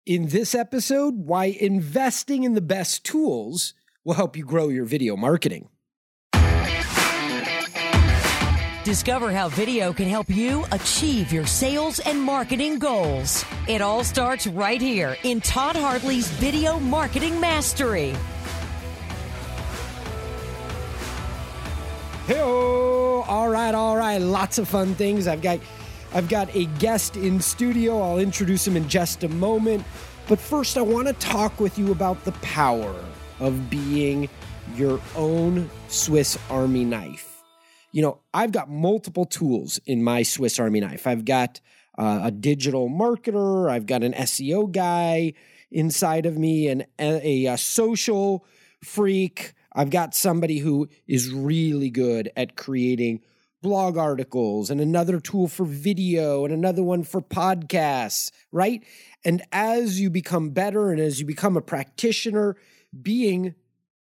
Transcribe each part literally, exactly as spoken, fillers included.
In this episode, why investing in the best tools will help you grow your video marketing. Discover how video can help you achieve your sales and marketing goals. It all starts right here in Todd Hartley's Video Marketing Mastery. Hey-o! All right, all right. Lots of fun things. I've got I've got a guest in studio. I'll introduce him in just a moment. But first, I want to talk with you about the power of being your own Swiss Army knife. You know, I've got multiple tools in my Swiss Army knife. I've got uh, a digital marketer. I've got an S E O guy inside of me, and a, a social freak. I've got somebody who is really good at creating blog articles, and another tool for video, and another one for podcasts, right? And as you become better and as you become a practitioner, being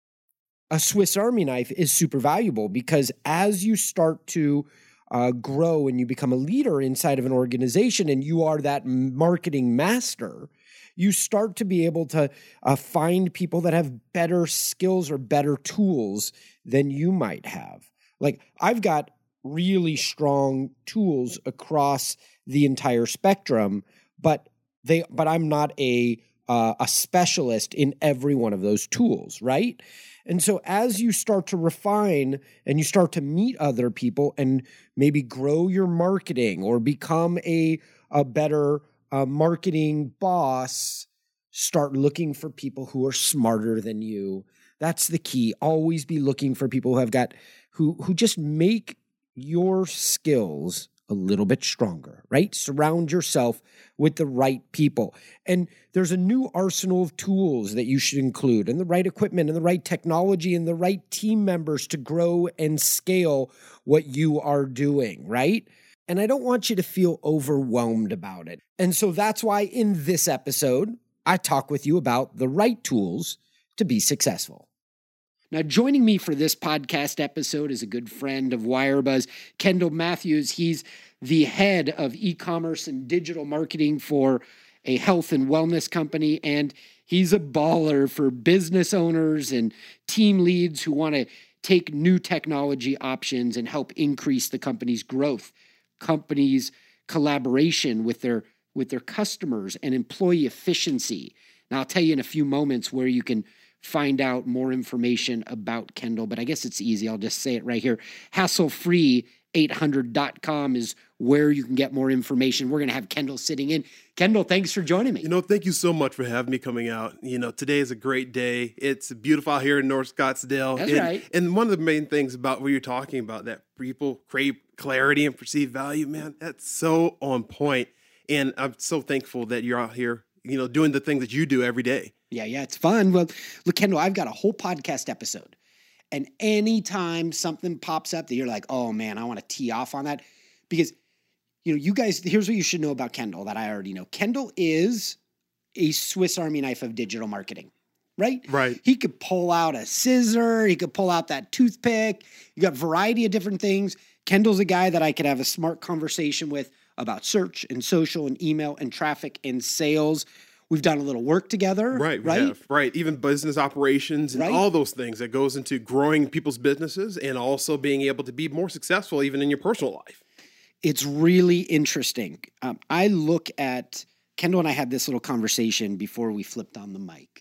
a Swiss Army knife is super valuable, because as you start to uh, grow and you become a leader inside of an organization and you are that marketing master, you start to be able to uh, find people that have better skills or better tools than you might have. Like, I've got really strong tools across the entire spectrum, but they but I'm not a uh, a specialist in every one of those tools, right? And so as you start to refine and you start to meet other people and maybe grow your marketing or become a a better uh, marketing boss, start looking for people who are smarter than you. That's the key. Always be looking for people who have got who who just make your skills a little bit stronger, right? Surround yourself with the right people. And there's a new arsenal of tools that you should include, and the right equipment and the right technology and the right team members to grow and scale what you are doing, right? And I don't want you to feel overwhelmed about it. And so that's why in this episode, I talk with you about the right tools to be successful. Now, joining me for this podcast episode is a good friend of Wirebuzz, Kendall Matthews. He's the head of e-commerce and digital marketing for a health and wellness company, and he's a baller for business owners and team leads who want to take new technology options and help increase the company's growth, company's collaboration with their with their customers, and employee efficiency. Now, I'll tell you in a few moments where you can find out more information about Kendall, but I guess it's easy. I'll just say it right here. hassle free eight hundred dot com is where you can get more information. We're going to have Kendall sitting in. Kendall, thanks for joining me. You know, thank you so much for having me coming out. You know, today is a great day. It's beautiful out here in North Scottsdale. That's and, right. And one of the main things about what you're talking about, that people crave clarity and perceived value, man, that's so on point. And I'm so thankful that you're out here, you know, doing the things that you do every day. Yeah, yeah, it's fun. Well, look, Kendall, I've got a whole podcast episode. And anytime something pops up that you're like, oh man, I want to tee off on that. Because, you know, you guys, here's what you should know about Kendall that I already know. Kendall is a Swiss Army knife of digital marketing, right? Right. He could pull out a scissor. He could pull out that toothpick. You got a variety of different things. Kendall's a guy that I could have a smart conversation with about search and social and email and traffic and sales. We've done a little work together. Right, right? Have, right. Even business operations and right? all those things that goes into growing people's businesses and also being able to be more successful even in your personal life. It's really interesting. Um, I look at, Kendall and I had this little conversation before we flipped on the mic.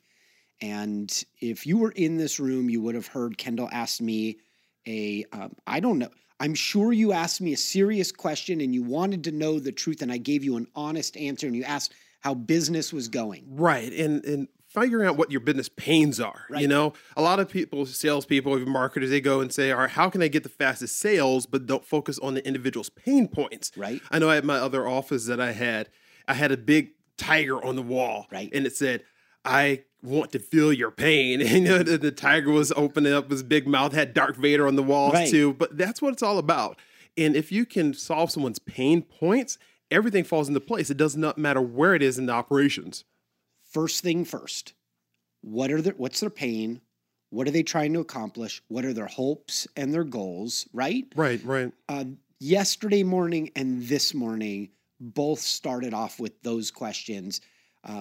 And if you were in this room, you would have heard Kendall ask me a, um, I don't know, I'm sure you asked me a serious question and you wanted to know the truth, and I gave you an honest answer, and you asked how business was going. Right. And and figuring out what your business pains are. Right. You know, a lot of people, salespeople, even marketers, they go and say, all right, how can I get the fastest sales, but don't focus on the individual's pain points. Right. I know at my other office that I had, I had a big tiger on the wall. Right. And it said, I want to feel your pain. And, you know, the, the tiger was opening up his big mouth, had Darth Vader on the walls right. too. But that's what it's all about. And if you can solve someone's pain points, everything falls into place. It does not matter where it is in the operations. First thing first, what are their, what's their pain? What are they trying to accomplish? What are their hopes and their goals, right? Right, right. Uh, yesterday morning and this morning both started off with those questions. Um,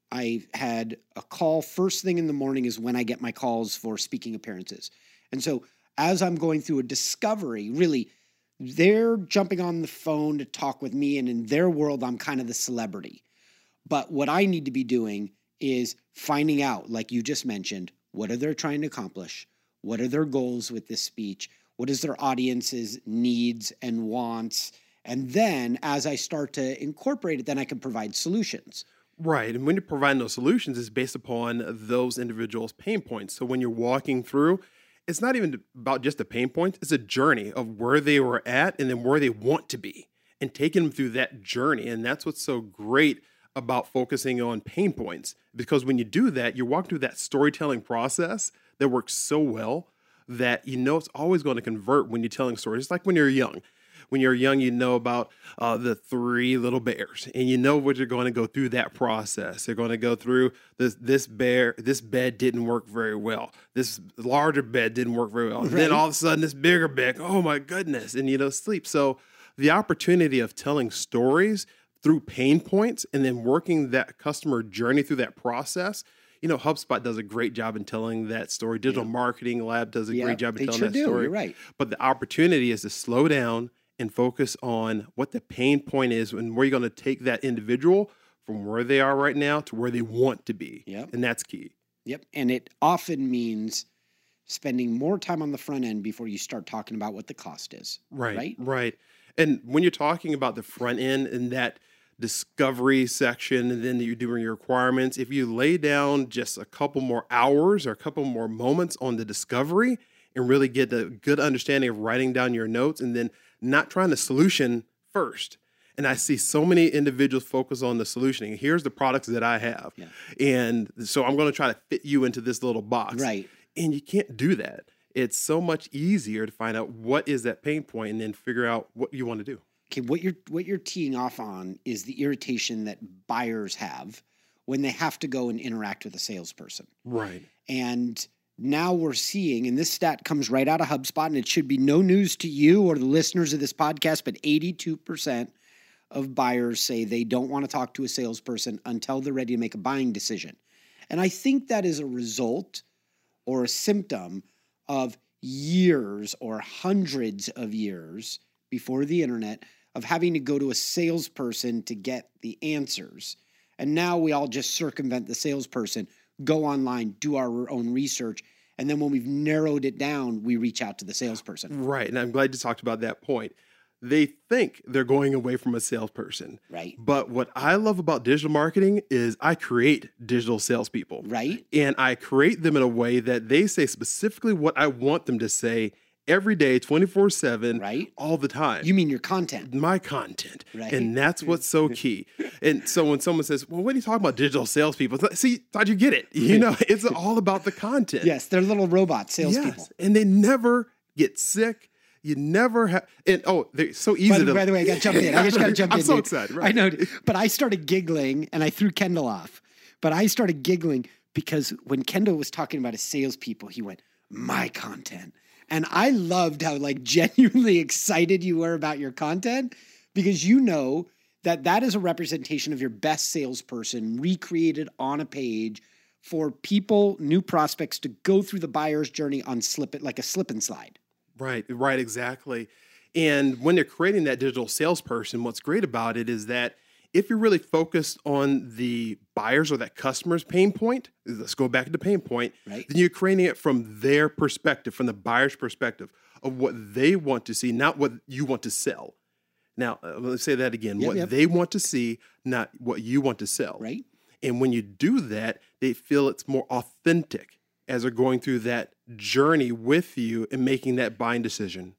I had a call first thing in the morning is when I get my calls for speaking appearances. And so as I'm going through a discovery, really, they're jumping on the phone to talk with me, and in their world, I'm kind of the celebrity. But what I need to be doing is finding out, like you just mentioned, what are they trying to accomplish? What are their goals with this speech? What is their audience's needs and wants? And then as I start to incorporate it, then I can provide solutions. Right. And when you're providing those solutions, it's based upon those individuals' pain points. So when you're walking through, it's not even about just the pain points. It's a journey of where they were at and then where they want to be and taking them through that journey. And that's what's so great about focusing on pain points, because when you do that, you're walking through that storytelling process that works so well that you know it's always going to convert when you're telling stories. It's like when you're young. When you're young, you know about uh, the three little bears, and you know what you're going to go through that process. They're going to go through this. This bear, this bed didn't work very well. This larger bed didn't work very well. Right. Then all of a sudden, this bigger bed. Oh my goodness! And you know, sleep. So the opportunity of telling stories through pain points and then working that customer journey through that process. You know, HubSpot does a great job in telling that story. Digital yeah. Marketing Lab does a yeah, great job in telling sure that do. story. You're right. But the opportunity is to slow down and focus on what the pain point is and where you're going to take that individual from where they are right now to where they want to be. Yep. And that's key. Yep. And it often means spending more time on the front end before you start talking about what the cost is. Right. Right. Right. And when you're talking about the front end and that discovery section, and then you're doing your requirements, if you lay down just a couple more hours or a couple more moments on the discovery and really get a good understanding of writing down your notes and then not trying the solution first. And I see so many individuals focus on the solutioning. Here's the products that I have. Yeah. And so I'm going to try to fit you into this little box. Right. And you can't do that. It's so much easier to find out what is that pain point and then figure out what you want to do. Okay, what you're what you're teeing off on is the irritation that buyers have when they have to go and interact with a salesperson. Right. And now we're seeing, and this stat comes right out of HubSpot, and it should be no news to you or the listeners of this podcast, but eighty-two percent of buyers say they don't want to talk to a salesperson until they're ready to make a buying decision. And I think that is a result or a symptom of years or hundreds of years before the internet of having to go to a salesperson to get the answers. And now we all just circumvent the salesperson, go online, do our own research, and then when we've narrowed it down, we reach out to the salesperson. Right, and I'm glad you talked about that point. They think they're going away from a salesperson. Right. But what I love about digital marketing is I create digital salespeople. Right. And I create them in a way that they say specifically what I want them to say every day, twenty-four seven, right, all the time. You mean your content. My content. Right. And that's what's so key. And so when someone says, well, what are you talking about digital salespeople? It's like, see, thought you get it. You know, it's all about the content. Yes, they're little robot salespeople. Yes, and they never get sick. You never have, and oh, they're so easy by the, to. By the way, I got to jump in. I just got to jump I'm in. I'm so dude. excited. Right. I know, but I started giggling and I threw Kendall off. But I started giggling because when Kendall was talking about his salespeople, he went, my content. And I loved how like genuinely excited you were about your content because you know that that is a representation of your best salesperson recreated on a page for people, new prospects to go through the buyer's journey on slip it like a slip and slide. Right, right, exactly. And when they're creating that digital salesperson, what's great about it is that if you're really focused on the buyers or that customer's pain point, let's go back to the pain point, right, then you're creating it from their perspective, from the buyer's perspective of what they want to see, not what you want to sell. Now, uh, let's say that again, yep, what yep. they want to see, not what you want to sell. Right. And when you do that, they feel it's more authentic as they're going through that journey with you and making that buying decision.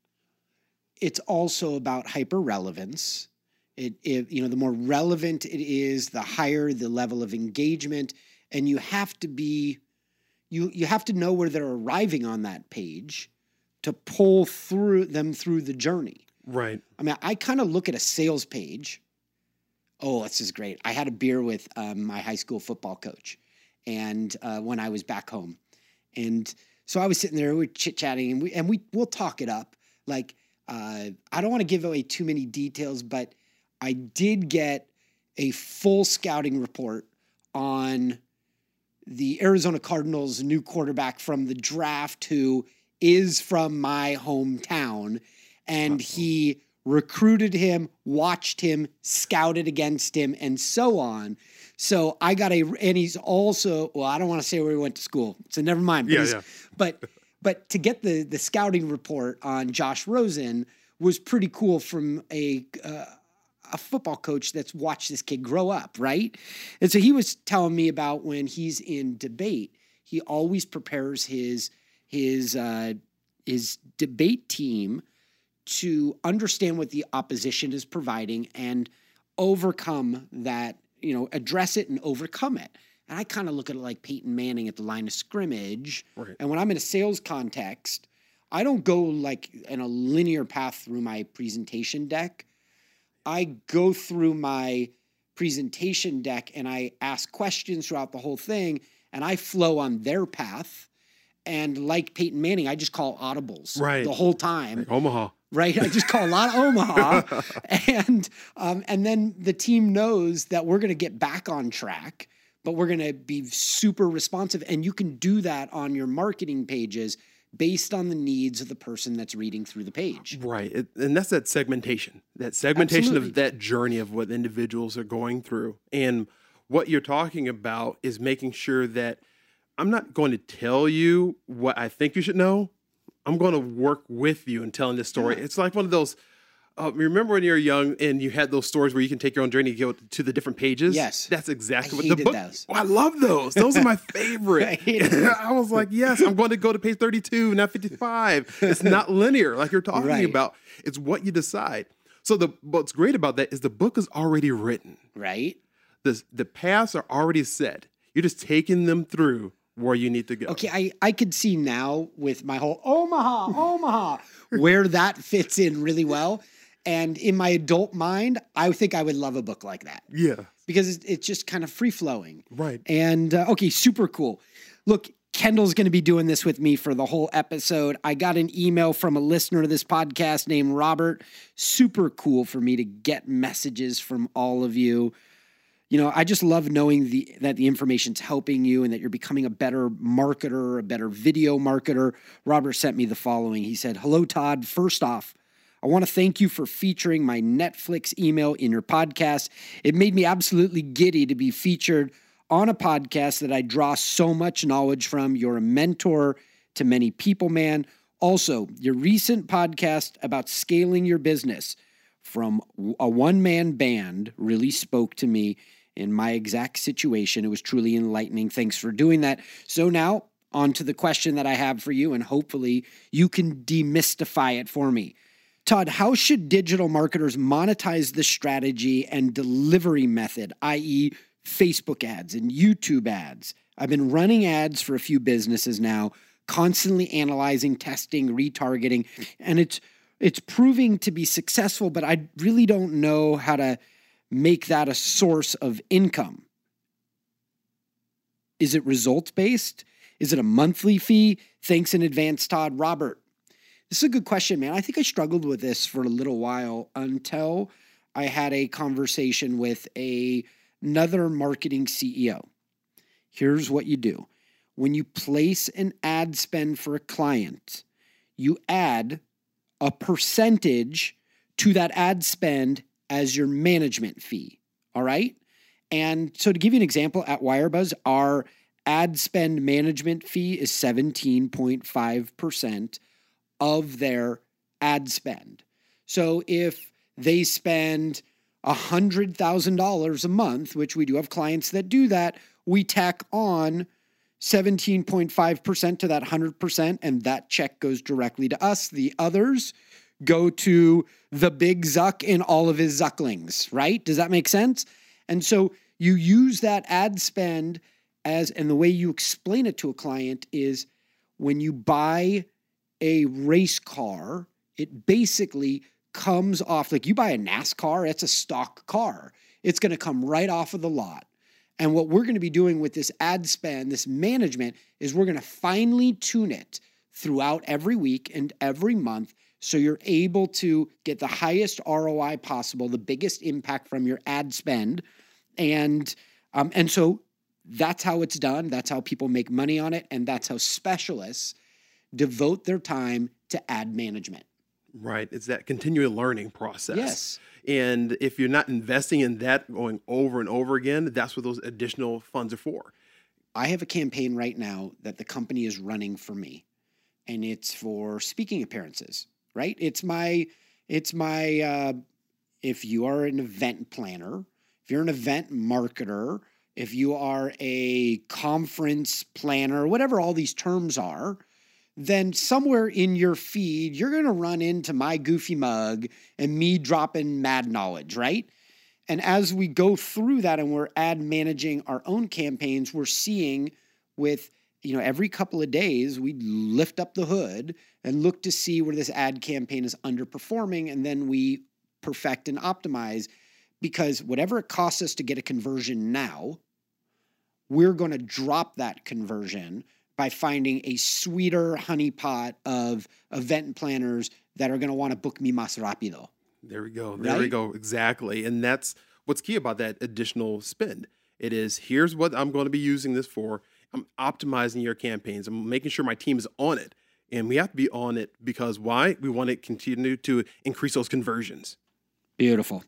It's also about hyper relevance. It, it, you know, the more relevant it is, the higher the level of engagement, and you have to be, you you have to know where they're arriving on that page to pull through them through the journey. Right. I mean, I kind of look at a sales page. Oh, this is great. I had a beer with um, my high school football coach, and uh, when I was back home, and so I was sitting there, we were chit chatting, and we and we we'll talk it up. Like, uh, I don't want to give away too many details, but I did get a full scouting report on the Arizona Cardinals' new quarterback from the draft who is from my hometown. And he recruited him, watched him, scouted against him, and so on. So I got a, and he's also, well, I don't want to say where he went to school, so never mind. But yeah, yeah. But, but to get the, the scouting report on Josh Rosen was pretty cool from a, uh, a football coach that's watched this kid grow up, right? And so he was telling me about when he's in debate, he always prepares his, his, uh, his debate team to understand what the opposition is providing and overcome that, you know, address it and overcome it. And I kind of look at it like Peyton Manning at the line of scrimmage. Right. And when I'm in a sales context, I don't go like in a linear path through my presentation deck. I go through my presentation deck and I ask questions throughout the whole thing, and I flow on their path. And like Peyton Manning, I just call audibles right. the whole time. Like Omaha. Right. I just call a lot of Omaha. and um, and then the team knows that we're going to get back on track, but we're going to be super responsive. And you can do that on your marketing pages based on the needs of the person that's reading through the page. Right. It, and that's that segmentation, that segmentation Absolutely. of that journey of what individuals are going through. And what you're talking about is making sure that I'm not going to tell you what I think you should know. I'm going to work with you in telling this story. Yeah. It's like one of those, uh, remember when you were young and you had those stories where you can take your own journey, go to the different pages? Yes. That's exactly I what the book, those. Oh, I love those. Those are my favorite. I, I was like, yes, I'm going to go to page thirty-two, not fifty-five. It's not linear like you're talking right. about. It's what you decide. So the what's great about that is the book is already written. Right. The, the paths are already set. You're just taking them through where you need to go. Okay, I, I could see now with my whole Omaha, Omaha, where that fits in really well. And in my adult mind, I think I would love a book like that. Yeah. Because it's, it's just kind of free-flowing. Right. And, uh, okay, super cool. Look, Kendall's going to be doing this with me for the whole episode. I got an email from a listener to this podcast named Robert. Super cool for me to get messages from all of you. You know, I just love knowing the that the information's helping you and that you're becoming a better marketer, a better video marketer. Robert sent me the following. He said, "Hello, Todd. First off, I want to thank you for featuring my Netflix email in your podcast. It made me absolutely giddy to be featured on a podcast that I draw so much knowledge from. You're a mentor to many people, man. Also, your recent podcast about scaling your business from a one-man band really spoke to me in my exact situation. It was truly enlightening. Thanks for doing that. So now on to the question that I have for you, and hopefully you can demystify it for me. Todd, how should digital marketers monetize the strategy and delivery method, that is Facebook ads and YouTube ads? I've been running ads for a few businesses now, constantly analyzing, testing, retargeting, and it's it's proving to be successful, but I really don't know how to make that a source of income. Is it results-based? Is it a monthly fee? Thanks in advance, Todd. Robert, this is a good question, man. I think I struggled with this for a little while until I had a conversation with a, another marketing C E O. Here's what you do. When you place an ad spend for a client, you add a percentage to that ad spend as your management fee, all right? And so to give you an example, at Wirebuzz, our ad spend management fee is seventeen point five percent of their ad spend. So if they spend one hundred thousand dollars a month, which we do have clients that do that, we tack on seventeen point five percent to that one hundred percent, and that check goes directly to us. The others go to the big Zuck and all of his Zucklings, right? Does that make sense? And so you use that ad spend as, and the way you explain it to a client is when you buy a race car, it basically comes off, like you buy a NASCAR, it's a stock car. It's going to come right off of the lot. And what we're going to be doing with this ad spend, this management, is we're going to finely tune it throughout every week and every month so you're able to get the highest R O I possible, the biggest impact from your ad spend. And um, and so that's how it's done. That's how people make money on it. And that's how specialists devote their time to ad management. Right. It's that continual learning process. Yes. And if you're not investing in that going over and over again, that's what those additional funds are for. I have a campaign right now that the company is running for me, and it's for speaking appearances, right? It's my, it's my, uh, if you are an event planner, if you're an event marketer, if you are a conference planner, whatever all these terms are, then somewhere in your feed, you're going to run into my goofy mug and me dropping mad knowledge, right? And as we go through that and we're ad managing our own campaigns, we're seeing with, you know, every couple of days, we lift up the hood and look to see where this ad campaign is underperforming. And then we perfect and optimize, because whatever it costs us to get a conversion now, we're going to drop that conversion by finding a sweeter honeypot of event planners that are going to want to book me más rápido. There we go. There Right? we go. Exactly. And that's what's key about that additional spend. It is, here's what I'm going to be using this for. I'm optimizing your campaigns. I'm making sure my team is on it. And we have to be on it because why? We want to continue to increase those conversions. Beautiful.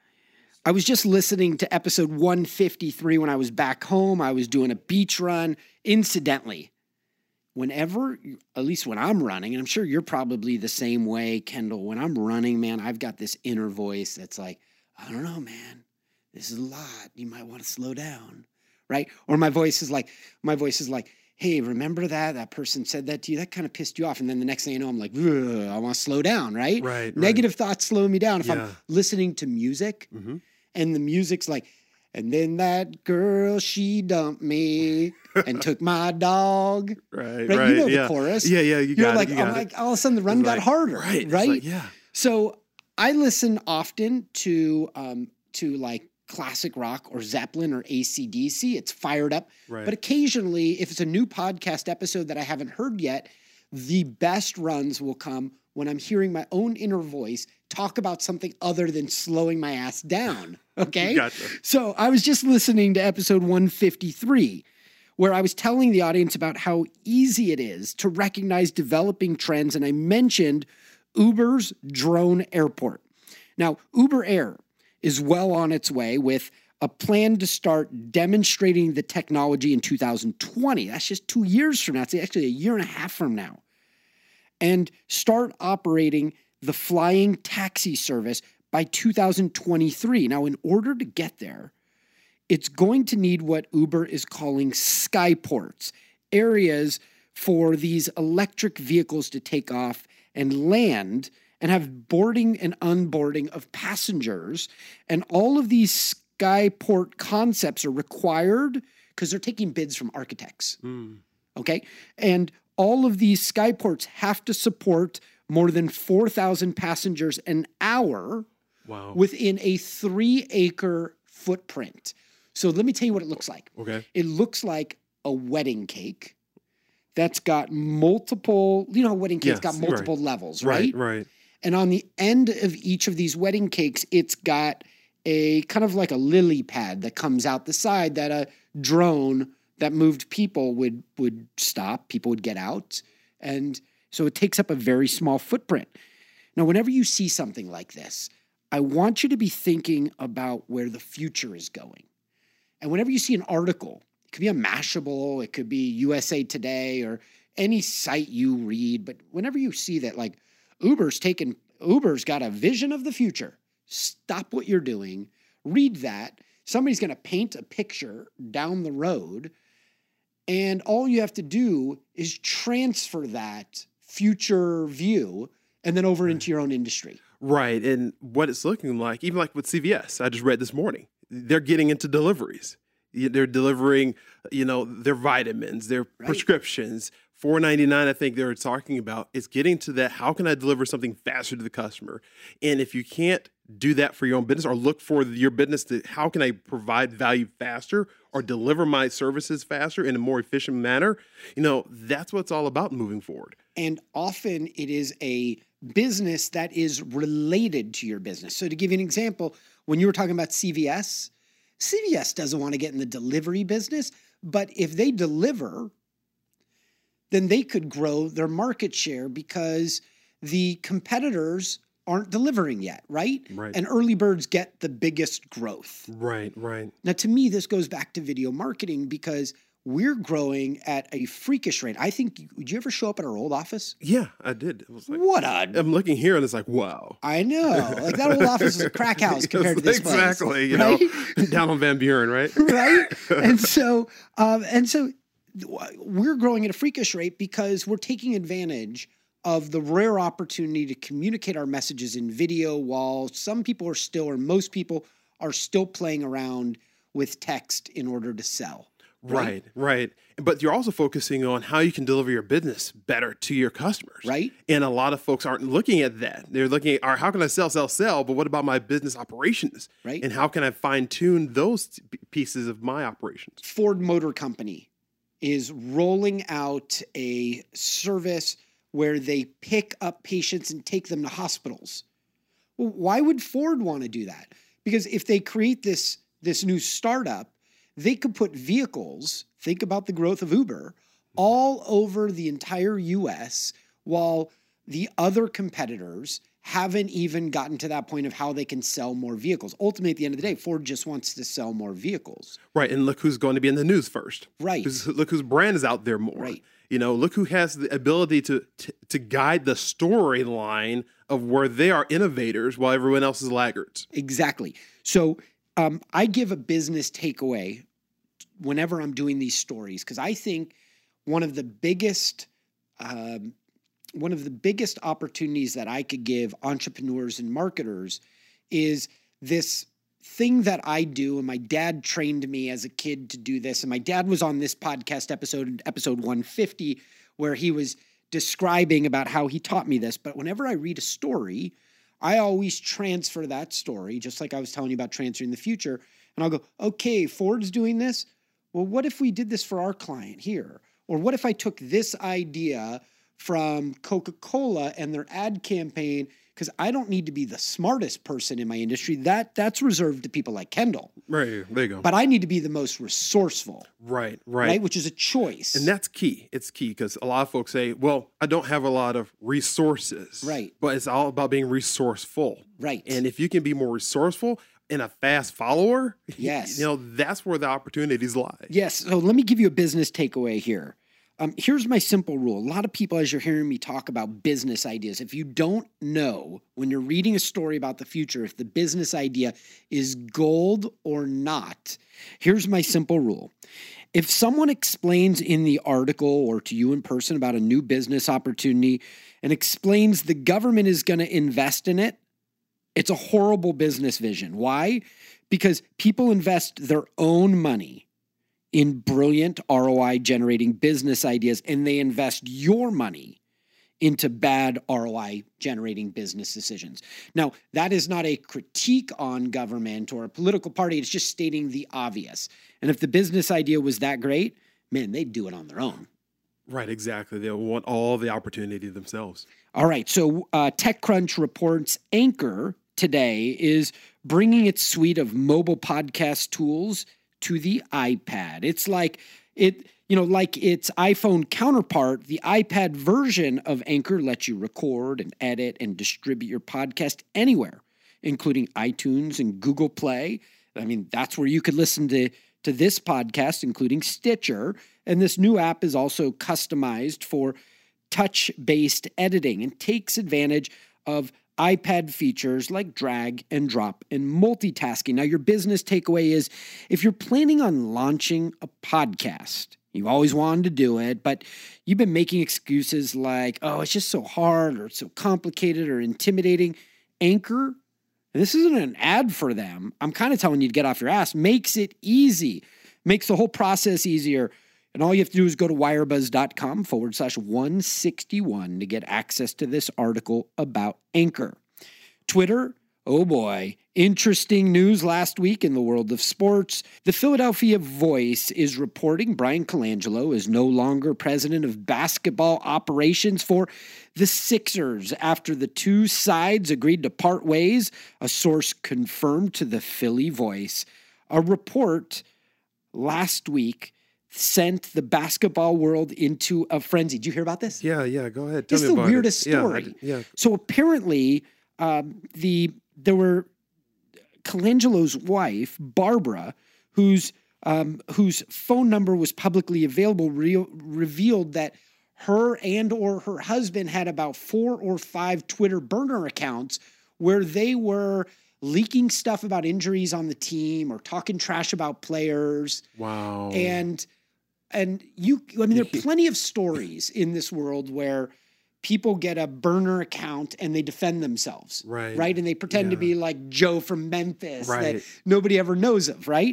I was just listening to episode one fifty-three when I was back home. I was doing a beach run. Incidentally, whenever, at least when I'm running, and I'm sure you're probably the same way, Kendall, when I'm running, man, I've got this inner voice that's like, I don't know, man, this is a lot. You might want to slow down, right? Or my voice is like, my voice is like, hey, remember that? That person said that to you. That kind of pissed you off. And then the next thing you know, I'm like, I want to slow down, right? Right. Negative right. thoughts slow me down. If Yeah. I'm listening to music Mm-hmm. and the music's like, and then that girl, she dumped me and took my dog. Right, Right, right. you know the yeah. chorus. Yeah, yeah, you You're got like, it. You I'm got like, it. all of a sudden the run It's got like- harder, Right. It's right? like, yeah. So I listen often to um, to like classic rock or Zeppelin or A C D C. It's fired up. Right. But occasionally, if it's a new podcast episode that I haven't heard yet, the best runs will come when I'm hearing my own inner voice talk about something other than slowing my ass down. Okay? Gotcha. So I was just listening to episode one fifty-three, where I was telling the audience about how easy it is to recognize developing trends. And I mentioned Uber's drone airport. Now, Uber Air is well on its way with a plan to start demonstrating the technology in two thousand twenty. That's just two years from now. It's actually a year and a half from now. And start operating the flying taxi service by two thousand twenty-three. Now, in order to get there, it's going to need what Uber is calling skyports, areas for these electric vehicles to take off and land and have boarding and unboarding of passengers. And all of these skyport concepts are required because they're taking bids from architects. Mm. Okay? And all of these skyports have to support more than four thousand passengers an hour Wow. within a three acre footprint. So let me tell you what it looks like. Okay. It looks like a wedding cake that's got multiple, you know, a wedding cake's Yes, got multiple levels, Right, right? right. And on the end of each of these wedding cakes, it's got a kind of like a lily pad that comes out the side that a drone that moved people would would stop. People would get out. And so it takes up a very small footprint. Now, whenever you see something like this, I want you to be thinking about where the future is going. And whenever you see an article, it could be a Mashable, it could be U S A Today or any site you read, but whenever you see that, like, Uber's taken, Uber's got a vision of the future, stop what you're doing, read that. Somebody's going to paint a picture down the road, and all you have to do is transfer that future view and then over into your own industry. Right. And what it's looking like, even like with C V S, I just read this morning, they're getting into deliveries. They're delivering, you know, their vitamins, their Right. prescriptions. four ninety-nine, I think they're talking about, is getting to that. How can I deliver something faster to the customer? And if you can't do that for your own business or look for your business to, how can I provide value faster or deliver my services faster in a more efficient manner? You know, that's what it's all about moving forward. And often it is a business that is related to your business. So to give you an example, when you were talking about C V S, C V S doesn't want to get in the delivery business, but if they deliver, then they could grow their market share because the competitors aren't delivering yet, right? Right. And early birds get the biggest growth. Right, right. Now, to me, this goes back to video marketing because we're growing at a freakish rate. I think, did you ever show up at our old office? Yeah, I did. It was like, What a... I'm looking here and it's like, wow. I know. Like that old office is a crack house compared to this place. Exactly. You right? know, down on Van Buren, right? Right. And so, um, and so we're growing at a freakish rate because we're taking advantage of the rare opportunity to communicate our messages in video while some people are still, or most people are still playing around with text in order to sell. Right, right. But you're also focusing on how you can deliver your business better to your customers. Right. And a lot of folks aren't looking at that. They're looking at, how can I sell, sell, sell? But what about my business operations? Right. And how can I fine tune those pieces of my operations? Ford Motor Company is rolling out a service where they pick up patients and take them to hospitals. Well, why would Ford want to do that? Because if they create this, this new startup, they could put vehicles, think about the growth of Uber, all over the entire U S while the other competitors haven't even gotten to that point of how they can sell more vehicles. Ultimately, at the end of the day, Ford just wants to sell more vehicles. Right. And look who's going to be in the news first. Right. Who's, look whose brand is out there more. Right. You know, look who has the ability to to, to guide the storyline of where they are innovators while everyone else is laggards. Exactly. So um, I give a business takeaway whenever I'm doing these stories because I think one of the biggest um, one of the biggest opportunities that I could give entrepreneurs and marketers is this thing that I do, and my dad trained me as a kid to do this. And my dad was on this podcast episode, episode one fifty, where he was describing about how he taught me this. But whenever I read a story, I always transfer that story, just like I was telling you about transferring the future. And I'll go, okay, Ford's doing this. Well, what if we did this for our client here? Or what if I took this idea from Coca-Cola and their ad campaign? Because I don't need to be the smartest person in my industry. That that's reserved to people like Kendall. Right. There you go. But I need to be the most resourceful. Right. Right. Right. Which is a choice. And that's key. It's key because a lot of folks say, well, I don't have a lot of resources. Right. But it's all about being resourceful. Right. And if you can be more resourceful and a fast follower, yes, you know, that's where the opportunities lie. Yes. So let me give you a business takeaway here. Um, here's my simple rule. A lot of people, as you're hearing me talk about business ideas, if you don't know when you're reading a story about the future, if the business idea is gold or not, here's my simple rule. If someone explains in the article or to you in person about a new business opportunity and explains the government is going to invest in it, it's a horrible business vision. Why? Because people invest their own money in brilliant R O I generating business ideas, and they invest your money into bad R O I generating business decisions. Now, that is not a critique on government or a political party. It's just stating the obvious. And if the business idea was that great, man, they'd do it on their own. Right, exactly. They'll want all the opportunity themselves. All right. So uh, TechCrunch reports Anchor today is bringing its suite of mobile podcast tools to the iPad. It's like it, you know, like its iPhone counterpart, the iPad version of Anchor lets you record and edit and distribute your podcast anywhere, including iTunes and Google Play. I mean, that's where you could listen to, to this podcast, including Stitcher. And this new app is also customized for touch-based editing and takes advantage of iPad features like drag and drop and multitasking. Now, your business takeaway is if you're planning on launching a podcast, you've always wanted to do it, but you've been making excuses like, oh, it's just so hard or it's so complicated or intimidating. Anchor, and this isn't an ad for them, I'm kind of telling you to get off your ass, makes it easy, makes the whole process easier. And all you have to do is go to wirebuzz.com forward slash 161 to get access to this article about Anchor. Twitter, oh boy, interesting news last week in the world of sports. The Philadelphia Voice is reporting Brian Colangelo is no longer president of basketball operations for the Sixers after the two sides agreed to part ways, a source confirmed to the Philly Voice. A report last week sent the basketball world into a frenzy. Did you hear about this? Yeah, yeah. Go ahead. Tell It's me the about weirdest it. Yeah, story. I- yeah. So apparently, um, the there were Colangelo's wife, Barbara, whose um, whose phone number was publicly available, re- revealed that her and or her husband had about four or five Twitter burner accounts where they were leaking stuff about injuries on the team or talking trash about players. Wow. And and you, I mean, there are plenty of stories in this world where people get a burner account and they defend themselves. Right. Right. And they pretend to Yeah. be like Joe from Memphis that Right. nobody ever knows of. Right.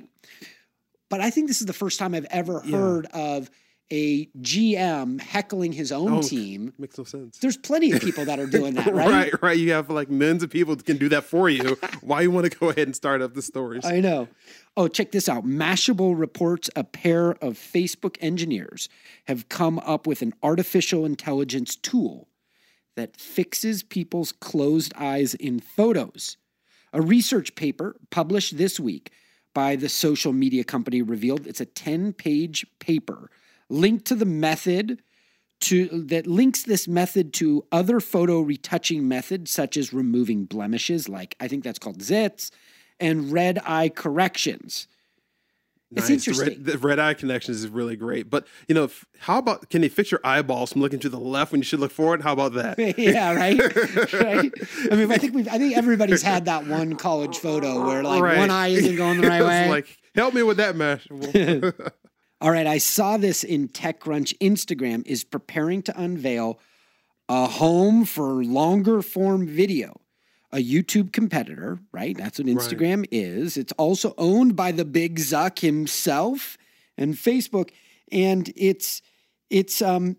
But I think this is the first time I've ever Yeah. heard of a G M heckling his own Oh, team. Makes no sense. There's plenty of people that are doing that, right? right, right. You have like millions of people that can do that for you. Why you want to go ahead and start up the stories? I know. Oh, check this out. Mashable reports a pair of Facebook engineers have come up with an artificial intelligence tool that fixes people's closed eyes in photos. A research paper published this week by the social media company revealed it's a ten-page paper linked to the method to that links this method to other photo retouching methods such as removing blemishes, like I think that's called zits, and red eye corrections. It's Nice. interesting. The red, the red eye connections is really great. But, you know, if, how about, can they fix your eyeballs from looking to the left when you should look forward? How about that? Yeah, right. Right. I mean, I think we've. I think everybody's had that one college photo where like Right. one eye isn't going the right It's way. like, help me with that, Mashable. All right, I saw this in TechCrunch. Instagram is preparing to unveil a home for longer form video. A YouTube competitor, right? That's what Instagram is. It's also owned by the big Zuck himself and Facebook, and it's it's um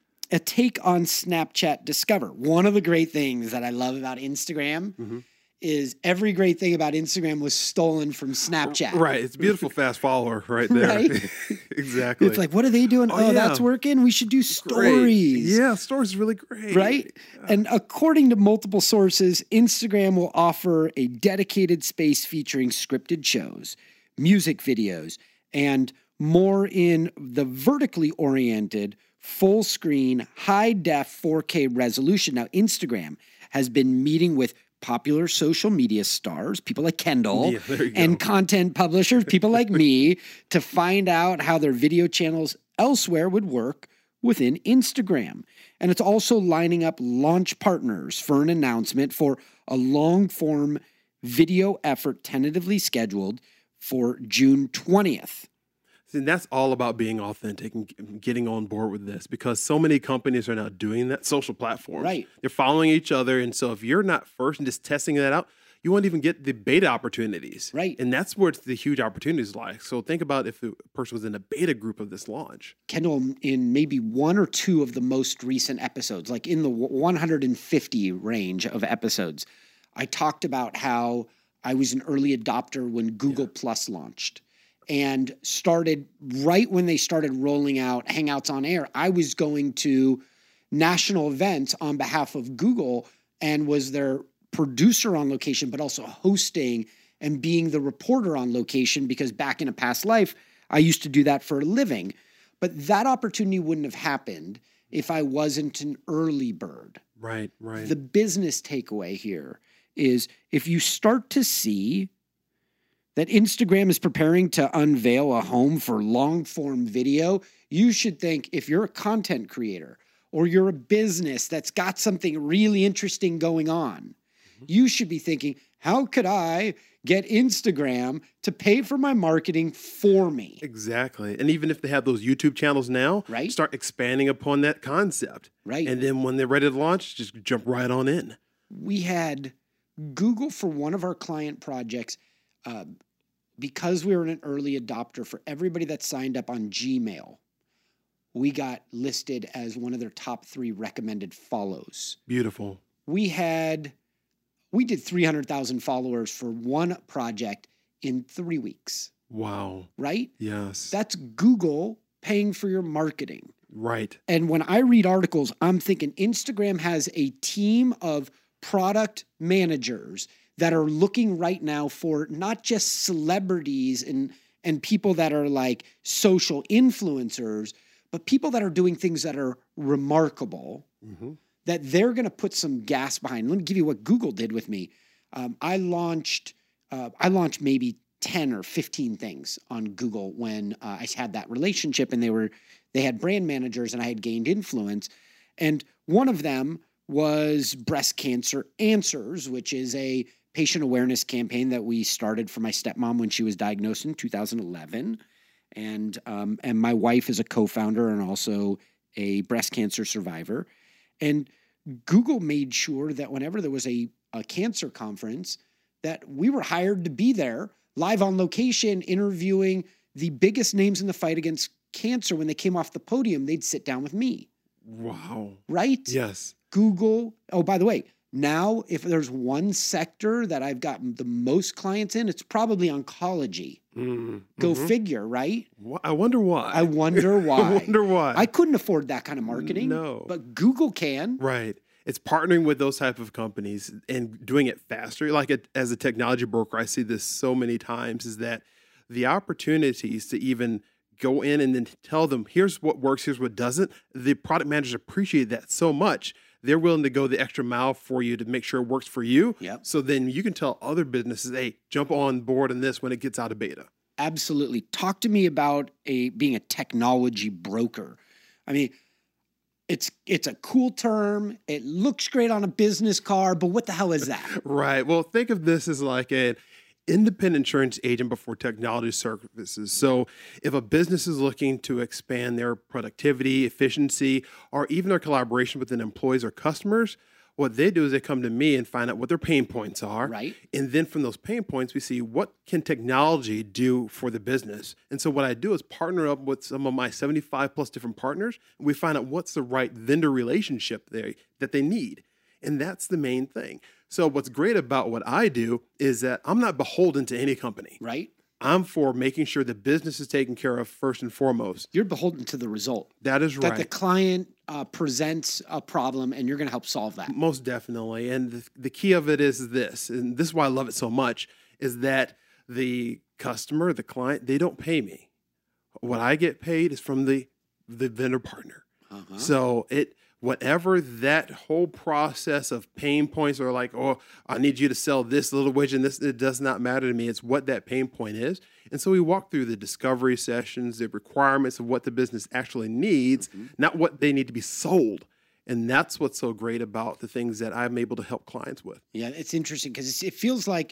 a take on Snapchat Discover. One of the great things that I love about Instagram Mhm. is every great thing about Instagram was stolen from Snapchat. Right. It's a beautiful fast follower right there. Right? Exactly. It's like, what are they doing? Oh, Oh, yeah. that's working. We should do Great. stories. Yeah, stories is really great. Right? And according to multiple sources, Instagram will offer a dedicated space featuring scripted shows, music videos, and more in the vertically oriented, full screen, high def four K resolution. Now, Instagram has been meeting with popular social media stars, people like Kendall, Yeah, there you go. and content publishers, people like me, to find out how their video channels elsewhere would work within Instagram. And it's also lining up launch partners for an announcement for a long-form video effort tentatively scheduled for June twentieth. And that's all about being authentic and g- getting on board with this, because so many companies are now doing that, social platforms. Right. They're following each other. And so if you're not first and just testing that out, you won't even get the beta opportunities. Right. And that's where it's the huge opportunities lie. So think about if a person was in a beta group of this launch. Kendall, in maybe one or two of the most recent episodes, like in the one hundred fifty range of episodes, I talked about how I was an early adopter when Google Plus launched and started right when they started rolling out Hangouts on Air. I was going to national events on behalf of Google and was their producer on location, but also hosting and being the reporter on location, because back in a past life, I used to do that for a living. But that opportunity wouldn't have happened if I wasn't an early bird. Right, right. The business takeaway here is if you start to see that Instagram is preparing to unveil a home for long form video, you should think, if you're a content creator or you're a business that's got something really interesting going on, you should be thinking, how could I get Instagram to pay for my marketing for me? Exactly. And even if they have those YouTube channels now, Right. start expanding upon that concept. Right. And then when they're ready to launch, just jump right on in. We had Google for one of our client projects, uh, because we were an early adopter, for everybody that signed up on Gmail, we got listed as one of their top three recommended follows. Beautiful. We had, we did three hundred thousand followers for one project in three weeks, Wow. right? Yes. That's Google paying for your marketing. right. And when I read articles, I'm thinking Instagram has a team of product managers that are looking right now for not just celebrities and and people that are like social influencers, but people that are doing things that are remarkable, mm-hmm. that they're going to put some gas behind. Let me give you what Google did with me. Um, I launched, uh, I launched maybe ten or fifteen things on Google when uh, I had that relationship, and they were, they had brand managers, and I had gained influence. And one of them was Breast Cancer Answers, which is a patient awareness campaign that we started for my stepmom when she was diagnosed in two thousand eleven. And, um, and my wife is a co-founder and also a breast cancer survivor. And Google made sure that whenever there was a, a cancer conference, that we were hired to be there live on location, interviewing the biggest names in the fight against cancer. When they came off the podium, they'd sit down with me. Wow. Right? Yes. Google. Oh, by the way, now if there's one sector that I've gotten the most clients in, it's probably oncology. Mm-hmm. Go figure, right? I wonder why. I wonder why. I wonder why. I couldn't afford that kind of marketing. No. But Google can. Right. It's partnering with those type of companies and doing it faster. Like a, as a technology broker, I see this so many times, is that the opportunities to even go in and then tell them, here's what works, here's what doesn't. The product managers appreciate that so much. They're willing to go the extra mile for you to make sure it works for you. Yep. So then you can tell other businesses, hey, jump on board on this when it gets out of beta. Absolutely. Talk to me about a being a technology broker. I mean, it's it's a cool term. It looks great on a business card, but what the hell is that? Right. Well, think of this as like an independent insurance agent before technology services. So if a business is looking to expand their productivity, efficiency, or even their collaboration with their employees or customers, what they do is they come to me and find out what their pain points are. Right. And then from those pain points, we see what can technology do for the business. And so what I do is partner up with some of my seventy-five plus different partners, and we find out what's the right vendor relationship they, that they need. And that's the main thing. So what's great about what I do is that I'm not beholden to any company. Right. I'm for making sure the business is taken care of first and foremost. You're beholden to the result. That is right. That the client uh, presents a problem and you're going to help solve that. Most definitely. And the, the key of it is this, and this is why I love it so much, is that the customer, the client, they don't pay me. What I get paid is from the, the vendor partner. Uh-huh. So it... whatever that whole process of pain points are like, oh, I need you to sell this little widget, and this, it does not matter to me. It's what that pain point is. And so we walk through the discovery sessions, the requirements of what the business actually needs, mm-hmm. not what they need to be sold. And that's what's so great about the things that I'm able to help clients with. Yeah, it's interesting because it feels like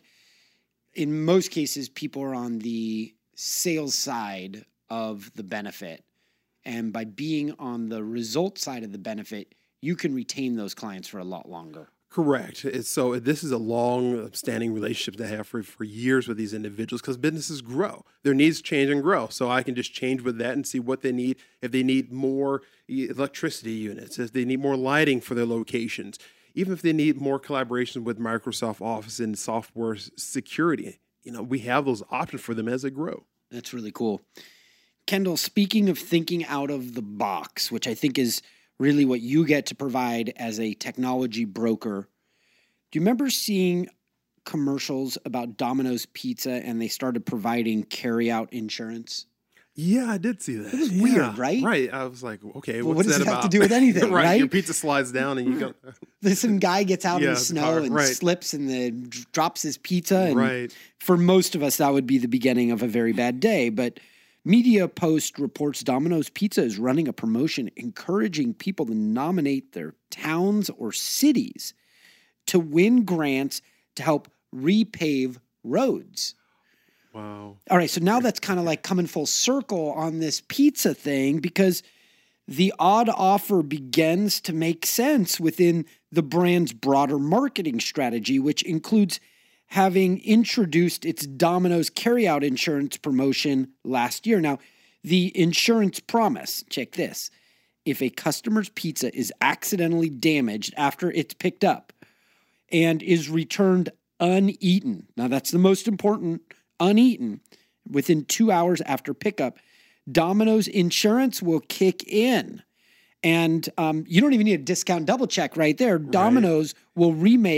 in most cases, people are on the sales side of the benefit. And by being on the result side of the benefit, you can retain those clients for a lot longer. Correct. It's, so this is a long-standing relationship that I have for, for years with these individuals because businesses grow. Their needs change and grow. So I can just change with that and see what they need. If they need more electricity units, if they need more lighting for their locations, even if they need more collaboration with Microsoft Office and software security, you know, we have those options for them as they grow. That's really cool. Kendall, speaking of thinking out of the box, which I think is really what you get to provide as a technology broker, do you remember seeing commercials about Domino's Pizza and they started providing carry-out insurance? Yeah, I did see that. It was yeah, weird, right? Right. I was like, okay, well, what's what does that it about? have to do with anything, right? right? Your pizza slides down and you go. Some guy gets out yeah, in the snow car, and right. slips and then drops his pizza. And right. For most of us, that would be the beginning of a very bad day, but Media Post reports Domino's Pizza is running a promotion encouraging people to nominate their towns or cities to win grants to help repave roads. Wow. All right, so now that's kind of like coming full circle on this pizza thing because the odd offer begins to make sense within the brand's broader marketing strategy, which includes having introduced its Domino's carryout insurance promotion last year. Now, the insurance promise, check this. If a customer's pizza is accidentally damaged after it's picked up and is returned uneaten, now that's the most important, uneaten, within two hours after pickup, Domino's insurance will kick in. And um, you don't even need a discount double check right there. Domino's right. will remake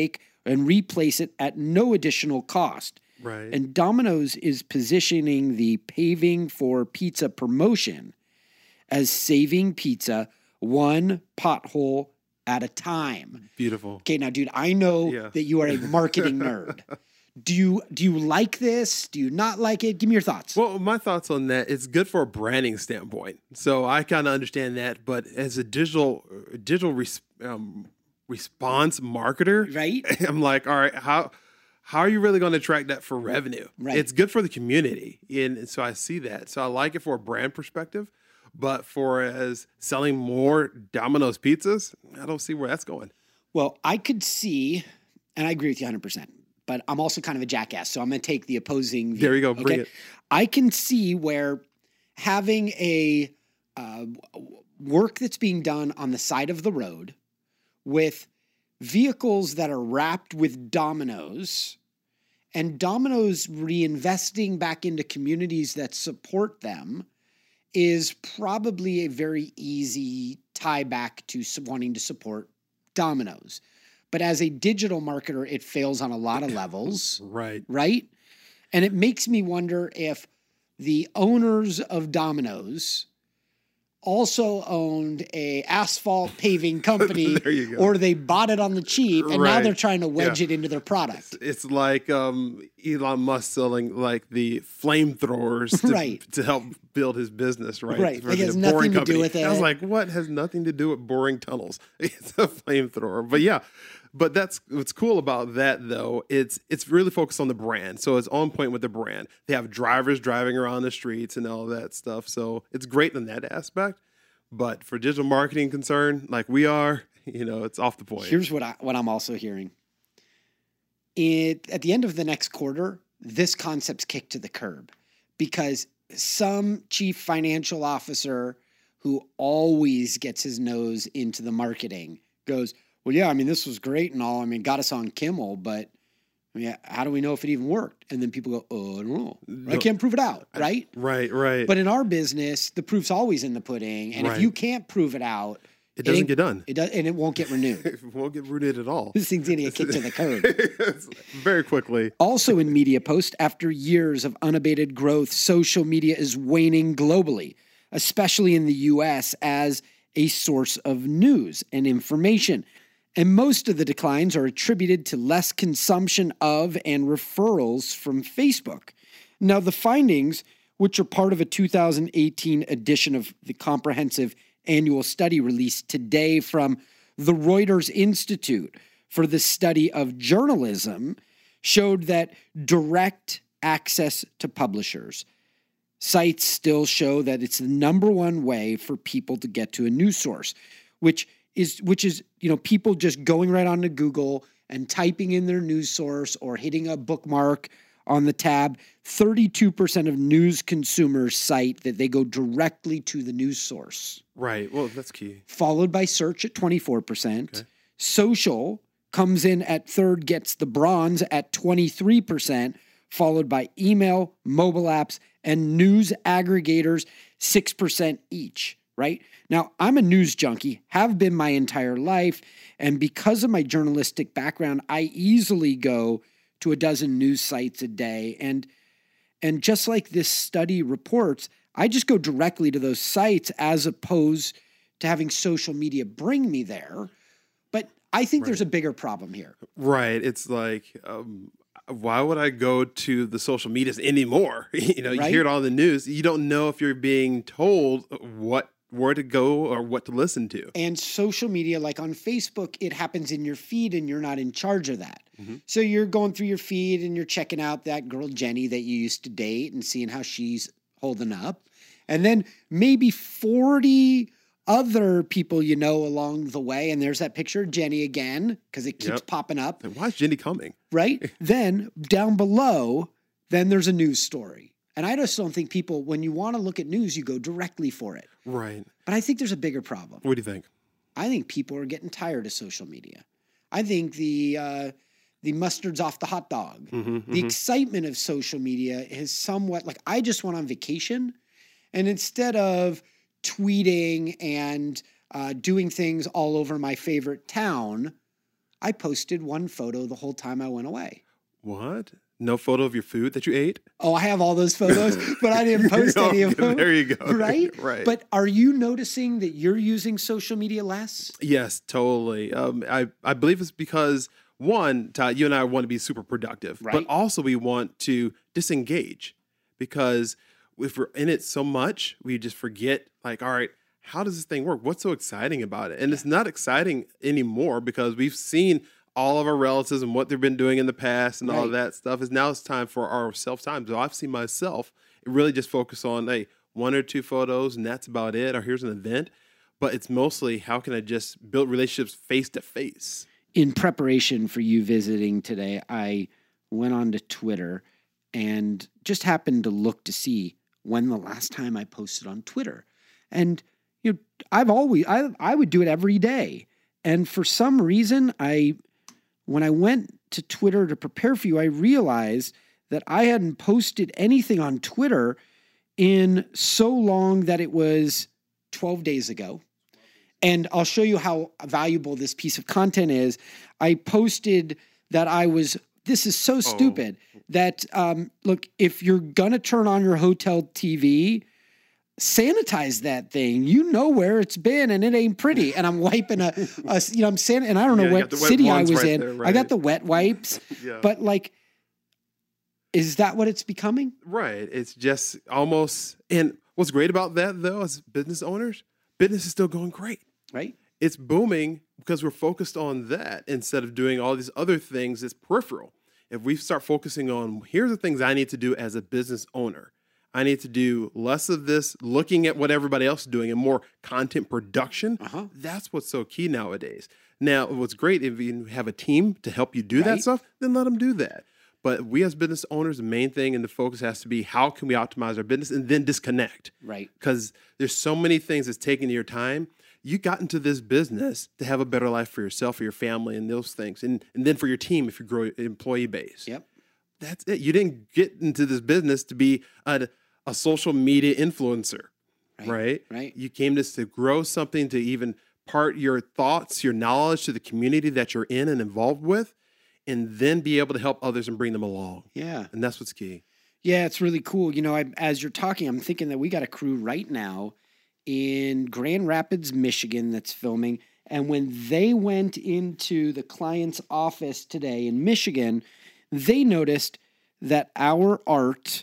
and replace it at no additional cost. Right. And Domino's is positioning the Paving for Pizza promotion as saving pizza one pothole at a time. Beautiful. Okay, now, dude, I know Yeah. that you are a marketing nerd. Do you do you like this? Do you not like it? Give me your thoughts. Well, my thoughts on that, it's good for a branding standpoint. So I kind of understand that. But as a digital digital res, um, response marketer, Right. I'm like, all right, how how are you really going to track that for revenue? Right. It's good for the community. And so I see that. So I like it for a brand perspective. But for as selling more Domino's pizzas, I don't see where that's going. Well, I could see, and I agree with you one hundred percent, but I'm also kind of a jackass, so I'm going to take the opposing view. There you go. Bring it. I can see where having a uh, work that's being done on the side of the road with vehicles that are wrapped with Domino's and Domino's reinvesting back into communities that support them is probably a very easy tie back to su- wanting to support Domino's. But as a digital marketer, it fails on a lot of levels, Right. right? And it makes me wonder if the owners of Domino's also owned a asphalt paving company There you go. or they bought it on the cheap and now Right. they're trying to wedge Yeah. it into their product. It's like um, Elon Musk selling like the flamethrowers to, Right. to help build his business, right? Right. For Like, it the has nothing boring to do company. with I was it. like, what has nothing to do with boring tunnels? It's a flamethrower. But yeah, but that's what's cool about that though. It's it's really focused on the brand. So it's on point with the brand. They have drivers driving around the streets and all that stuff. So it's great in that aspect. But for digital marketing concern, like we are, you know, it's off the point. Here's what I what I'm also hearing. It at the end of the next quarter, this concept's kicked to the curb because some chief financial officer who always gets his nose into the marketing goes, well, yeah, I mean, this was great and all. I mean, got us on Kimmel, but I mean, how do we know if it even worked? And then people go, oh, I don't know. I No. can't prove it out, right? Right, right. But in our business, the proof's always in the pudding. And if Right. you can't prove it out, it doesn't ain't- get done. It does, and it won't get renewed. It won't get rooted at all. This thing's going to get kicked to the curb. Very quickly. Also in Media Post, after years of unabated growth, social media is waning globally, especially in the U S as a source of news and information. And most of the declines are attributed to less consumption of and referrals from Facebook. Now, the findings, which are part of a two thousand eighteen edition of the comprehensive annual study released today from the Reuters Institute for the Study of Journalism, showed that direct access to publishers. Sites still show that it's the number one way for people to get to a news source, which is which is, you know, people just going right onto Google and typing in their news source or hitting a bookmark on the tab. thirty-two percent of news consumers cite that they go directly to the news source, Right. Well, that's key. followed by search at twenty-four percent. Okay. Social comes in at third, gets the bronze at twenty-three percent, followed by email, mobile apps, and news aggregators, six percent each, right? Now, I'm a news junkie, have been my entire life, and because of my journalistic background, I easily go to a dozen news sites a day. And, and just like this study reports, I just go directly to those sites as opposed to having social media bring me there. But I think there's a bigger problem here. Right. It's like, um, why would I go to the social medias anymore? You know, you Right? hear it on the news. You don't know if you're being told what where to go or what to listen to. And social media, like on Facebook, it happens in your feed and you're not in charge of that. Mm-hmm. So you're going through your feed and you're checking out that girl Jenny that you used to date and seeing how she's holding up. And then maybe forty other people you know along the way. And there's that picture of Jenny again, because it keeps Yep. popping up, And why is Jenny coming? right? Then down below, then there's a news story. And I just don't think people, when you want to look at news, you go directly for it. Right. But I think there's a bigger problem. What do you think? I think people are getting tired of social media. I think the uh, the mustard's off the hot dog. Mm-hmm, The excitement of social media is somewhat like I just went on vacation, and instead of tweeting and uh, doing things all over my favorite town, I posted one photo the whole time I went away. What? No photo of your food that you ate? Oh, I have all those photos, but I didn't post Oh, any of them. there you go. Right? Right. But are you noticing that you're using social media less? Yes, totally. Um, I, I believe it's because, one, Todd, you and I want to be super productive, Right. but also we want to disengage, because if we're in it so much, we just forget, like, all right, how does this thing work? What's so exciting about it? And it's not exciting anymore because we've seen all of our relatives and what they've been doing in the past and all of Right. that stuff. Is now it's time for our self-time. So I've seen myself really just focus on, hey, one or two photos and that's about it, or here's an event. But it's mostly, how can I just build relationships face to face? In preparation for you visiting today, I went on to Twitter and just happened to look to see when the last time I posted on Twitter. And you know, I've always I I would do it every day. And for some reason, I when I went to Twitter to prepare for you, I realized that I hadn't posted anything on Twitter in so long that it was twelve days ago. And I'll show you how valuable this piece of content is. I posted that I was, this is so stupid, that, um, look, if you're going to turn on your hotel T V, sanitize that thing. You know where it's been and it ain't pretty. And I'm wiping a, a you know, I'm san- and I don't know Yeah, you what got the wet city I ones was right in. there, I right. got the wet wipes, Yeah. but like, is that what it's becoming? Right. It's just almost, and what's great about that though, as business owners, business is still going great. Right? It's booming because we're focused on that instead of doing all these other things that's peripheral. If we start focusing on, here's the things I need to do as a business owner. I need to do less of this looking at what everybody else is doing and more content production. Uh-huh. That's what's so key nowadays. Now, what's great, if you have a team to help you do that Right. stuff, then let them do that. But we as business owners, the main thing and the focus has to be, how can we optimize our business and then disconnect? Right. Because there's so many things that's taking your time. You got into this business to have a better life for yourself, for your family, and those things. And, and then for your team, if you grow your employee base. Yep. That's it. You didn't get into this business to be a, a social media influencer, Right, right? right. You came to this to grow something, to even part your thoughts, your knowledge to the community that you're in and involved with, and then be able to help others and bring them along. Yeah. And that's what's key. Yeah, it's really cool. You know, I, as you're talking, I'm thinking that we got a crew right now in Grand Rapids, Michigan that's filming. And when they went into the client's office today in Michigan, they noticed that our art,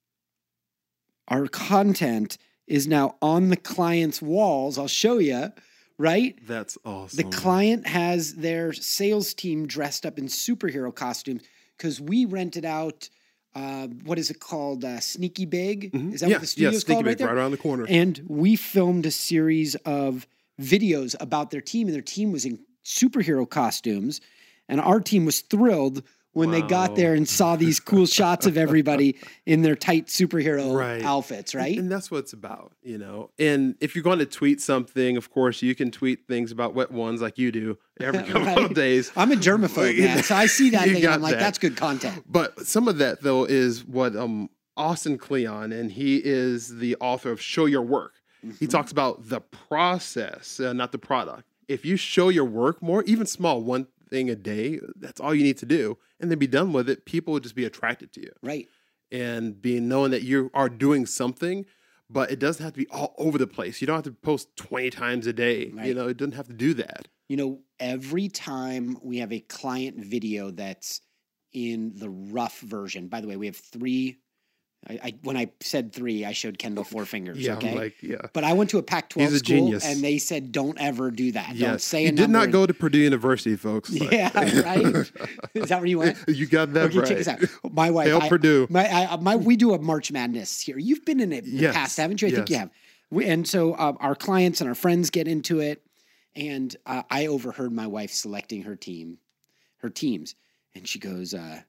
our content is now on the client's walls. I'll show you, right? That's awesome. The client has their sales team dressed up in superhero costumes because we rented out, uh, what is it called? Uh, Sneaky Big? Is that yeah, what the studio's yeah, Sneaky called Big, right there? right around the corner. And we filmed a series of videos about their team, and their team was in superhero costumes. And our team was thrilled when they got Wow. there and saw these cool shots of everybody in their tight superhero Right. outfits, right? And that's what it's about, you know. And if you're going to tweet something, of course, you can tweet things about wet ones like you do every couple Right. of days. I'm a germaphobe, man. So I see that You thing and I'm got like, that. that's good content. But some of that, though, is what um, Austin Kleon, and he is the author of Show Your Work. He Mm-hmm. talks about the process, uh, not the product. If you show your work more, even small, one thing a day, that's all you need to do, and then be done with it, people would just be attracted to you. Right. And being knowing that you are doing something, but it doesn't have to be all over the place. You don't have to post twenty times a day. Right. You know, it doesn't have to do that. You know, every time we have a client video that's in the rough version, by the way, we have three. I, I when I said three, I showed Kendall four fingers. Yeah, okay. like, yeah. But I went to a Pac twelve He's a school, genius. and they said, "Don't ever do that. Don't Yes. say You a did number." not go to Purdue University, folks. but- Yeah, right. Is that where you went? You got that Okay, right. check this out. My wife, Hail I, Purdue. My, I, my, we do a March Madness here. You've been in it in the Yes, past, haven't you? I think you yes. have. We, and so um, our clients and our friends get into it, and uh, I overheard my wife selecting her team, her teams, and she goes, uh,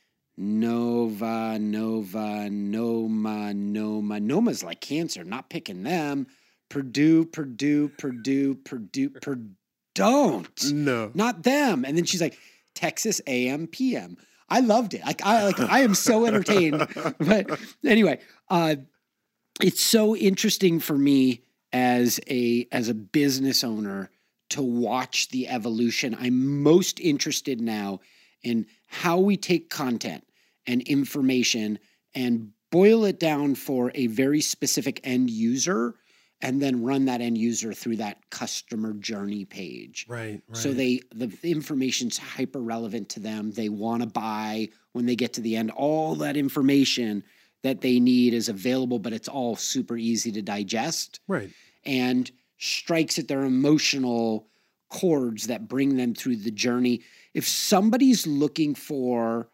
"Nova, Nova, Noma, Noma. Noma's like cancer. Not picking them. Purdue, Purdue, Purdue, Purdue, Purdue. Don't." No. Not them. And then she's like, Texas A M P M. I loved it. Like I like I am so entertained. But anyway, uh, it's so interesting for me as a as a business owner to watch the evolution. I'm most interested now in how we take content and information and boil it down for a very specific end user and then run that end user through that customer journey page. Right, right. So they the information's hyper relevant to them. They want to buy when they get to the end. All that information that they need is available, but it's all super easy to digest. Right. And strikes at their emotional chords that bring them through the journey. If somebody's looking for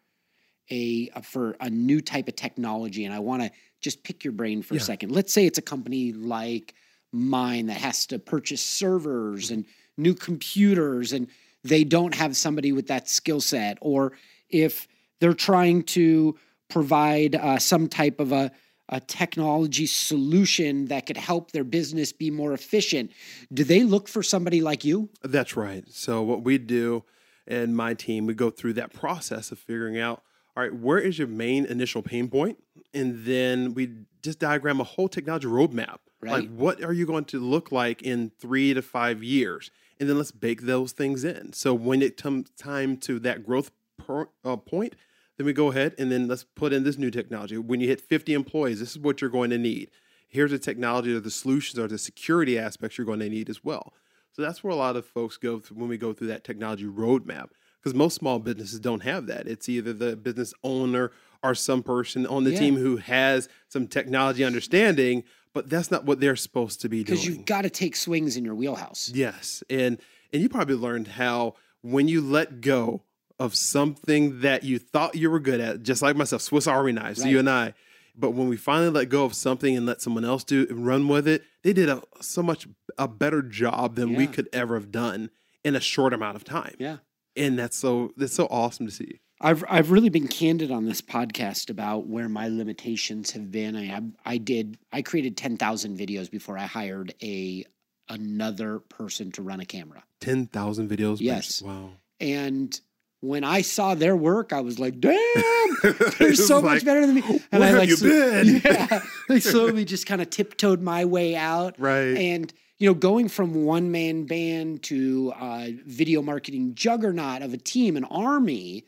a for a new type of technology, and I want to just pick your brain for Yeah. a second. Let's say it's a company like mine that has to purchase servers and new computers, and they don't have somebody with that skill set. Or if they're trying to provide uh, some type of a, a technology solution that could help their business be more efficient, do they look for somebody like you? That's right. So what we do and my team, we go through that process of figuring out, all right, where is your main initial pain point? And then we just diagram a whole technology roadmap. Right. Like, what are you going to look like in three to five years? And then let's bake those things in. So when it comes time to that growth per, uh, point, then we go ahead and then let's put in this new technology. When you hit fifty employees, this is what you're going to need. Here's the technology or the solutions or the security aspects you're going to need as well. So that's where a lot of folks go through when we go through that technology roadmap. Because most small businesses don't have that. It's either the business owner or some person on the Yeah. team who has some technology understanding, but that's not what they're supposed to be doing. Because you've got to take swings in your wheelhouse. Yes. And and you probably learned how when you let go of something that you thought you were good at, just like myself, Swiss Army knives, Right. you and I, but when we finally let go of something and let someone else do and run with it, they did a so much a better job than we Yeah. could ever have done in a short amount of time. Yeah. And that's so that's so awesome to see. I've I've really been candid on this podcast about where my limitations have been. I I did I created ten thousand videos before I hired a another person to run a camera. ten thousand videos. Yes. Wow. And when I saw their work, I was like, damn, they're It so was much like, better than me. And where I have like you so- been? Yeah, I slowly just kind of tiptoed my way out. Right. And you know, going from one man band to uh, video marketing juggernaut of a team, an army,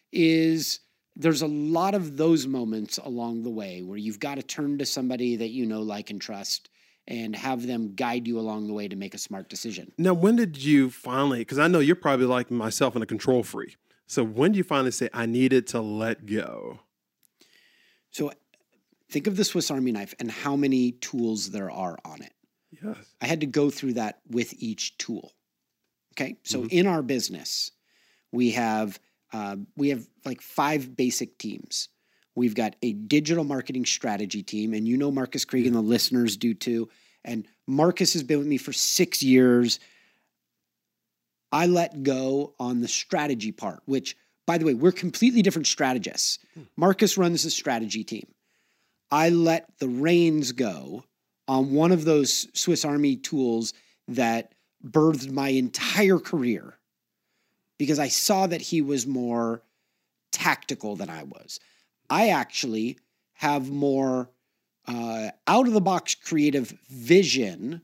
is there's a lot of those moments along the way where you've got to turn to somebody that you know, like, and trust, and have them guide you along the way to make a smart decision. Now, when did you finally, because I know you're probably like myself and a control freak. So when did you finally say, I needed to let go? So think of the Swiss Army knife and how many tools there are on it. Yes. I had to go through that with each tool. Okay. So in our business, we have uh, we have like five basic teams. We've got a digital marketing strategy team, and you know Marcus Krieg and the listeners do too. And Marcus has been with me for six years. I let go on the strategy part, which, by the way, we're completely different strategists. Marcus runs the strategy team. I let the reins go on one of those Swiss Army tools that birthed my entire career because I saw that he was more tactical than I was. I actually have more uh, out-of-the-box creative vision,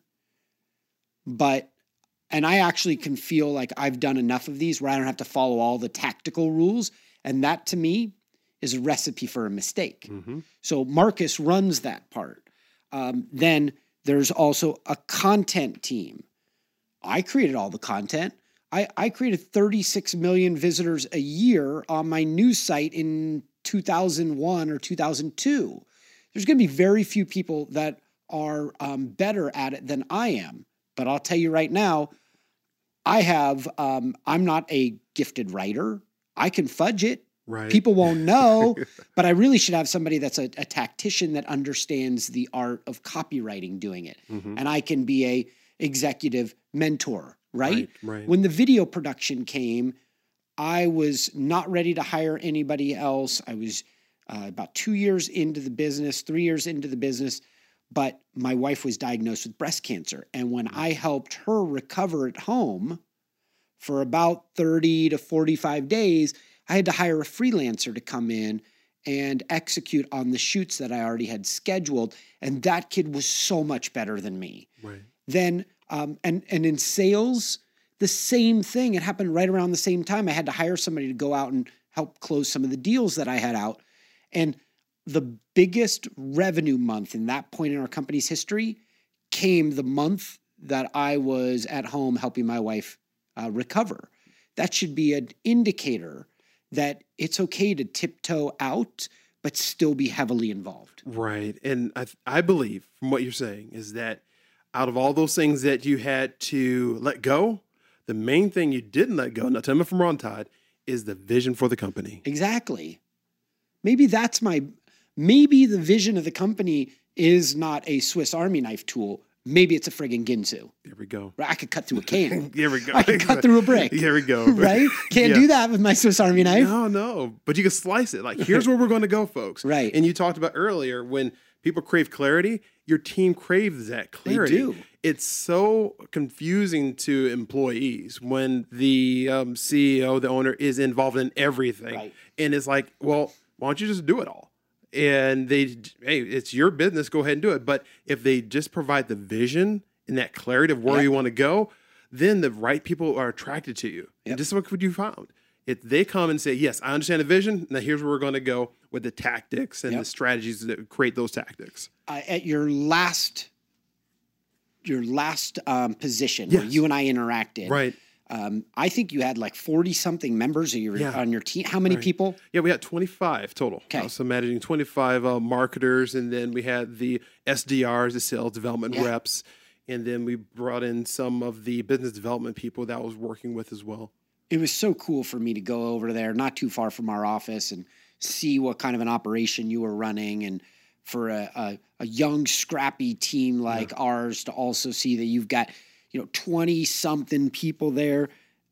but and I actually can feel like I've done enough of these where I don't have to follow all the tactical rules, and that to me is a recipe for a mistake. Mm-hmm. So Marcus runs that part. Um, then there's also a content team. I created all the content. I, I created thirty-six million visitors a year on my news site in two thousand one or two thousand two. There's going to be very few people that are um, better at it than I am. But I'll tell you right now, I have, um, I'm not a gifted writer. I can fudge it. Right. People won't know, but I really should have somebody that's a, a tactician that understands the art of copywriting doing it. Mhm. And I can be a executive mentor, right? Right, right. When the video production came, I was not ready to hire anybody else. I was uh, about two years into the business, three years into the business, but my wife was diagnosed with breast cancer. And when I helped her recover at home for about thirty to forty-five days, I had to hire a freelancer to come in and execute on the shoots that I already had scheduled. And that kid was so much better than me. Right. Then, um, and, and in sales, the same thing. It happened right around the same time. I had to hire somebody to go out and help close some of the deals that I had out. And the biggest revenue month in that point in our company's history came the month that I was at home helping my wife uh, recover. That should be an indicator that it's okay to tiptoe out, but still be heavily involved. Right. And I, I believe from what you're saying is that out of all those things that you had to let go, the main thing you didn't let go, now tell me if I'm wrong, Todd, is the vision for the company. Exactly. Maybe that's my, maybe the vision of the company is not a Swiss Army knife tool. Maybe it's a friggin' Ginsu. There we go. I could cut through a can. There we go. I could cut through a brick. There we go. Right? Can't Yeah. do that with my Swiss Army knife. No, no. But you can slice it. Like, here's where we're going to go, folks. Right. And you talked about earlier when people crave clarity, your team craves that clarity. do. It's so confusing to employees when the um, C E O, the owner, is involved in everything. Right. And it's like, well, why don't you just do it all? And they, hey, it's your business. Go ahead and do it. But if they just provide the vision and that clarity of where Yep. you want to go, then the right people are attracted to you. Yep. And this is what you found. If they come and say, yes, I understand the vision. Now here's where we're going to go with the tactics and Yep. the strategies that create those tactics. Uh, at your last, your last um, position where Yes. you and I interacted, Right. Um, I think you had like forty something members of your, Yeah. on your team. How many Right. people? Yeah, we had twenty-five total. Okay. I was managing twenty-five uh, marketers, and then we had the S D Rs, the sales development Yeah. reps, and then we brought in some of the business development people that I was working with as well. It was so cool for me to go over there, not too far from our office, and see what kind of an operation you were running. And for a, a, a young, scrappy team like ours to also see that you've got, you know, twenty something people there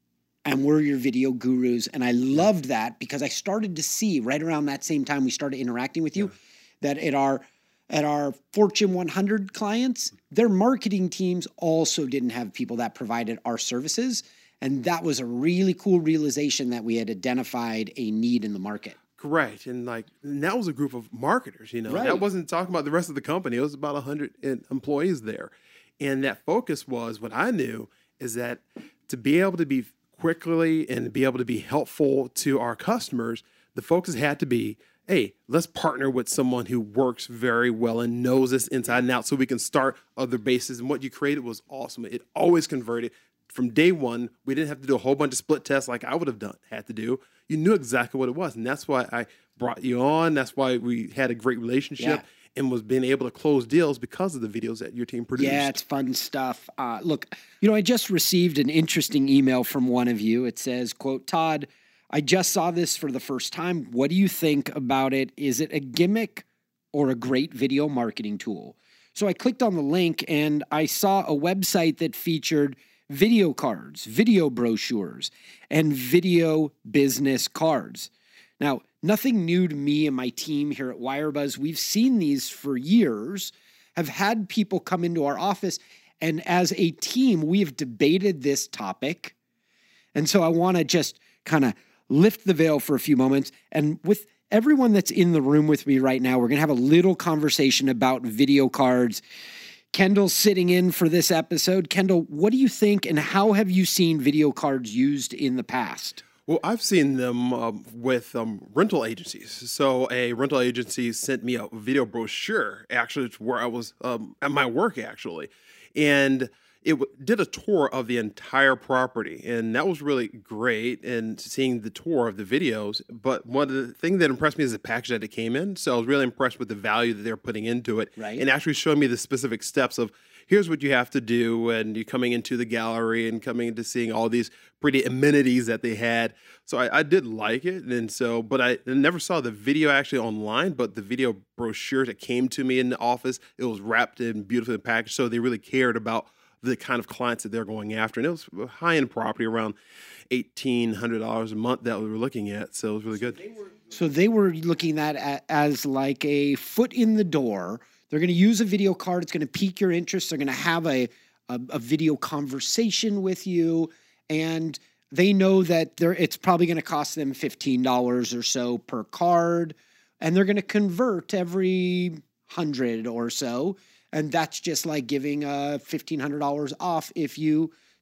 and we're your video gurus. And I loved that because I started to see right around that same time we started interacting with you that at our at our Fortune one hundred clients, their marketing teams also didn't have people that provided our services. And that was a really cool realization that we had identified a need in the market. Correct. And like, and that was a group of marketers, you know, Right. that wasn't talking about the rest of the company. It was about a hundred employees there. And that focus was what I knew is that to be able to be quickly and be able to be helpful to our customers, the focus had to be, hey, let's partner with someone who works very well and knows this inside and out so we can start other bases. And what you created was awesome. It always converted. From day one, we didn't have to do a whole bunch of split tests like I would have done, had to do. You knew exactly what it was. And that's why I brought you on. That's why we had a great relationship Yeah. and was being able to close deals because of the videos that your team produced. Yeah, it's fun stuff. Uh, look, you know, I just received an interesting email from one of you. It says, quote, Todd, I just saw this for the first time. What do you think about it? Is it a gimmick or a great video marketing tool? So I clicked on the link and I saw a website that featured video cards, video brochures, and video business cards. Now, nothing new to me and my team here at Wirebuzz. We've seen these for years, have had people come into our office, and as a team, we have debated this topic. And so I want to just kind of lift the veil for a few moments. And with everyone that's in the room with me right now, we're going to have a little conversation about video cards. Kendall's sitting in for this episode. Kendall, what do you think and how have you seen video cards used in the past? Well, I've seen them um, with um, rental agencies. So a rental agency sent me a video brochure, actually, to where I was um, at my work, actually. And it w- did a tour of the entire property. And that was really great, and seeing the tour of the videos. But one of the things that impressed me is the package that it came in. So I was really impressed with the value that they're putting into it. Right. And actually showing me the specific steps of, here's what you have to do, and you coming into the gallery and coming into seeing all these pretty amenities that they had. So I, I did like it, and so, but I never saw the video actually online, but the video brochure that came to me in the office, it was wrapped in beautifully packaged, so they really cared about the kind of clients that they're going after. And it was a high-end property, around eighteen hundred dollars a month that we were looking at, so it was really good. So they were looking at it as like a foot in the door. They're going to use a video card. It's going to pique your interest. They're going to have a, a, a video conversation with you. And they know that they're, it's probably going to cost them fifteen dollars or so per card. And they're going to convert every hundred or so. And that's just like giving uh, fifteen hundred dollars off if you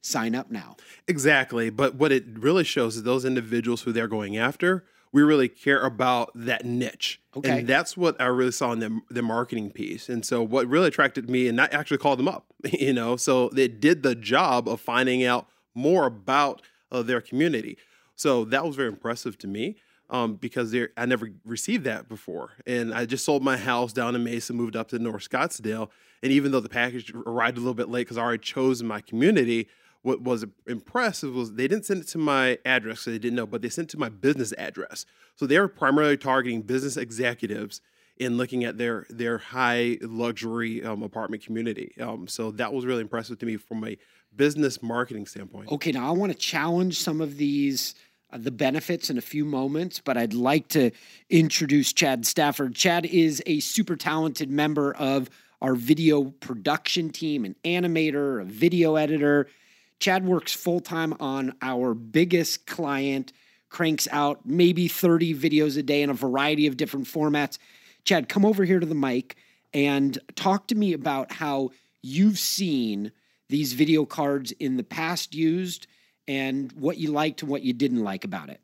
sign up now. Exactly. But what it really shows is those individuals who they're going after, we really care about that niche. Okay. And that's what I really saw in the, the marketing piece. And so what really attracted me, and I actually called them up, you know, so they did the job of finding out more about uh, their community. So that was very impressive to me. Um, because I never received that before. And I just sold my house down in Mesa, moved up to North Scottsdale. And even though the package arrived a little bit late because I already chosen my community, what was impressive was they didn't send it to my address because they didn't know, but they sent it to my business address. So they were primarily targeting business executives in looking at their their high luxury um, apartment community. Um, so that was really impressive to me from a business marketing standpoint. Okay, now I want to challenge some of these Uh, the benefits in a few moments, but I'd like to introduce Chad Stafford. Chad is a super talented member of our video production team, an animator, a video editor. Chad works full-time on our biggest client, cranks out maybe thirty videos a day in a variety of different formats. Chad, come over here to the mic and talk to me about how you've seen these video cards in the past used and what you liked and what you didn't like about it.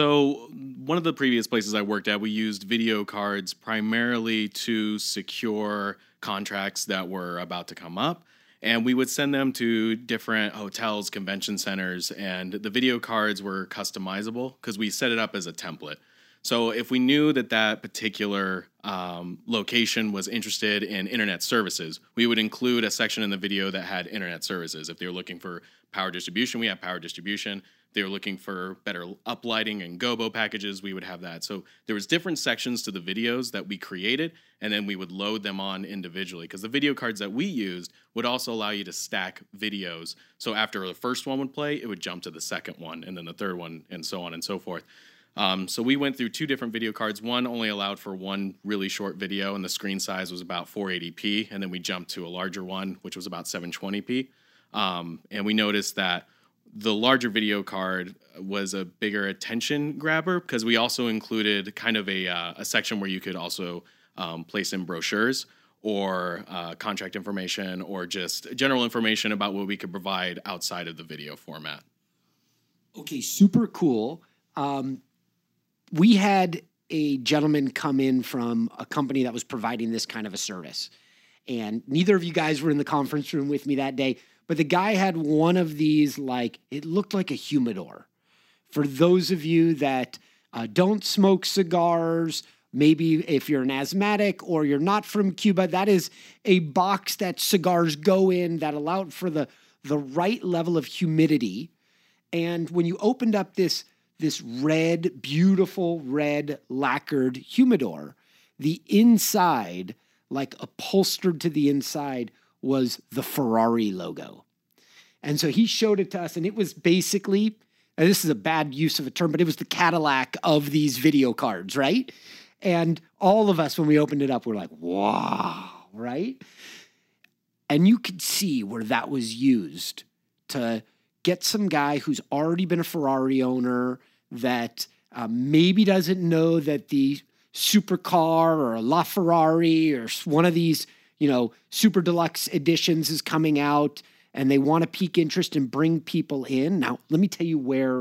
So one of the previous places I worked at, we used video cards primarily to secure contracts that were about to come up. And we would send them to different hotels, convention centers, and the video cards were customizable because we set it up as a template. So if we knew that that particular um, location was interested in internet services, we would include a section in the video that had internet services. If they were looking for power distribution, we have power distribution. If they were looking for better uplighting and Gobo packages, we would have that. So there was different sections to the videos that we created, and then we would load them on individually because the video cards that we used would also allow you to stack videos. So after the first one would play, it would jump to the second one, and then the third one, and so on and so forth. Um, so we went through two different video cards. One only allowed for one really short video, and the screen size was about four eighty p. And then we jumped to a larger one, which was about seven twenty p. Um, and we noticed that the larger video card was a bigger attention grabber because we also included kind of a, uh, a section where you could also um, place in brochures or uh, contract information or just general information about what we could provide outside of the video format. Okay, super cool. Um, we had a gentleman come in from a company that was providing this kind of a service. And neither of you guys were in the conference room with me that day, but the guy had one of these, like, it looked like a humidor. For those of you that uh, don't smoke cigars, maybe if you're an asthmatic or you're not from Cuba, that is a box that cigars go in that allowed for the, the right level of humidity. And when you opened up this this red, beautiful red lacquered humidor, the inside, like upholstered to the inside, was the Ferrari logo. And so he showed it to us, and it was basically, and this is a bad use of a term, but it was the Cadillac of these video cards, right? And all of us, when we opened it up, were like, wow, right? And you could see where that was used to get some guy who's already been a Ferrari owner that uh, maybe doesn't know that the supercar or a LaFerrari or one of these, you know, super deluxe editions is coming out and they want to pique interest and bring people in. Now, let me tell you where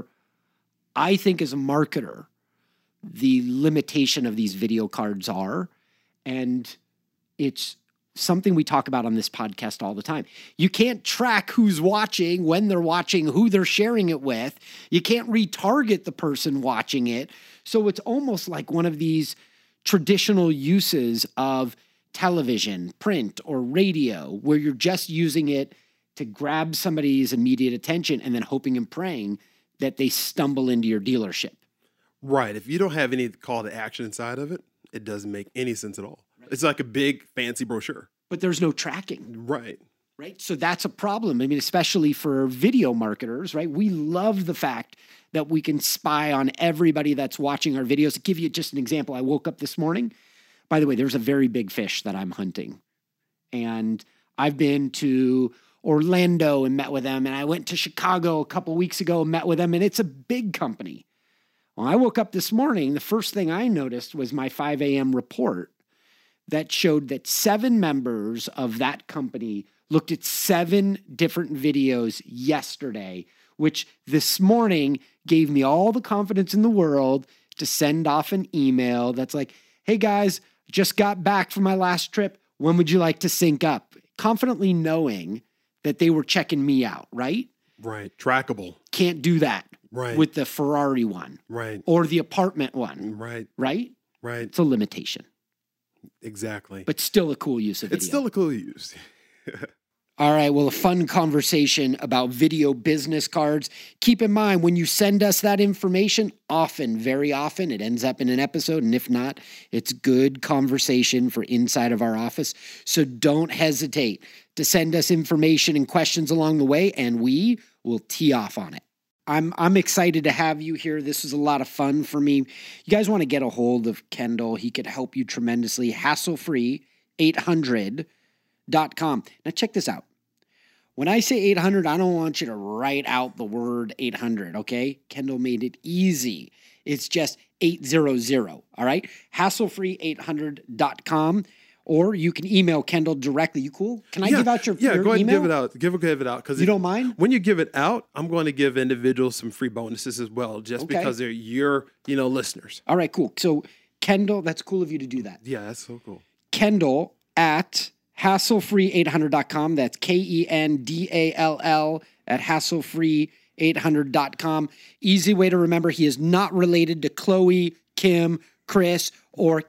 I think as a marketer, the limitation of these video cards are, and it's something we talk about on this podcast all the time. You can't track who's watching, when they're watching, who they're sharing it with. You can't retarget the person watching it. So it's almost like one of these traditional uses of television, print, or radio, where you're just using it to grab somebody's immediate attention and then hoping and praying that they stumble into your dealership. Right. If you don't have any call to action inside of it, it doesn't make any sense at all. Right. It's like a big fancy brochure. But there's no tracking. Right. Right. So that's a problem. I mean, especially for video marketers, right? We love the fact that we can spy on everybody that's watching our videos. To give you just an example, I woke up this morning. By the way, there's a very big fish that I'm hunting. And I've been to Orlando and met with them. And I went to Chicago a couple weeks ago and met with them. And it's a big company. Well, I woke up this morning. The first thing I noticed was my five a.m. report that showed that seven members of that company looked at seven different videos yesterday, which this morning gave me all the confidence in the world to send off an email that's like, hey guys, just got back from my last trip. When would you like to sync up? Confidently knowing that they were checking me out, right? Right. Trackable. Can't do that Right. with the Ferrari one. Right. Or the apartment one. Right. Right? Right. It's a limitation. Exactly. But still a cool use of video. It's still a cool use. All right, well, a fun conversation about video business cards. Keep in mind, when you send us that information, often, very often, it ends up in an episode, and if not, it's good conversation for inside of our office. So don't hesitate to send us information and questions along the way, and we will tee off on it. I'm I'm excited to have you here. This is a lot of fun for me. You guys want to get a hold of Kendall. He could help you tremendously. Hassle-free, eight hundred dot com. Now check this out. When I say eight hundred, I don't want you to write out the word eight hundred, okay? Kendall made it easy. It's just eight hundred, all right? Hassle-free eight hundred dot com. Or you can email Kendall directly. You cool? Can I yeah, give out your, yeah, your go ahead email? and give it out. Give, give it out. Because You don't mind? When you give it out, I'm going to give individuals some free bonuses as well, just Okay. because they're your, you know, listeners. All right, cool. So Kendall, that's cool of you to do that. Yeah, that's so cool. Kendall at hassle-free eight hundred dot com. That's K E N D A L L at hassle-free eight hundred dot com. Easy way to remember, he is not related to Chloe, Kim, Chris, or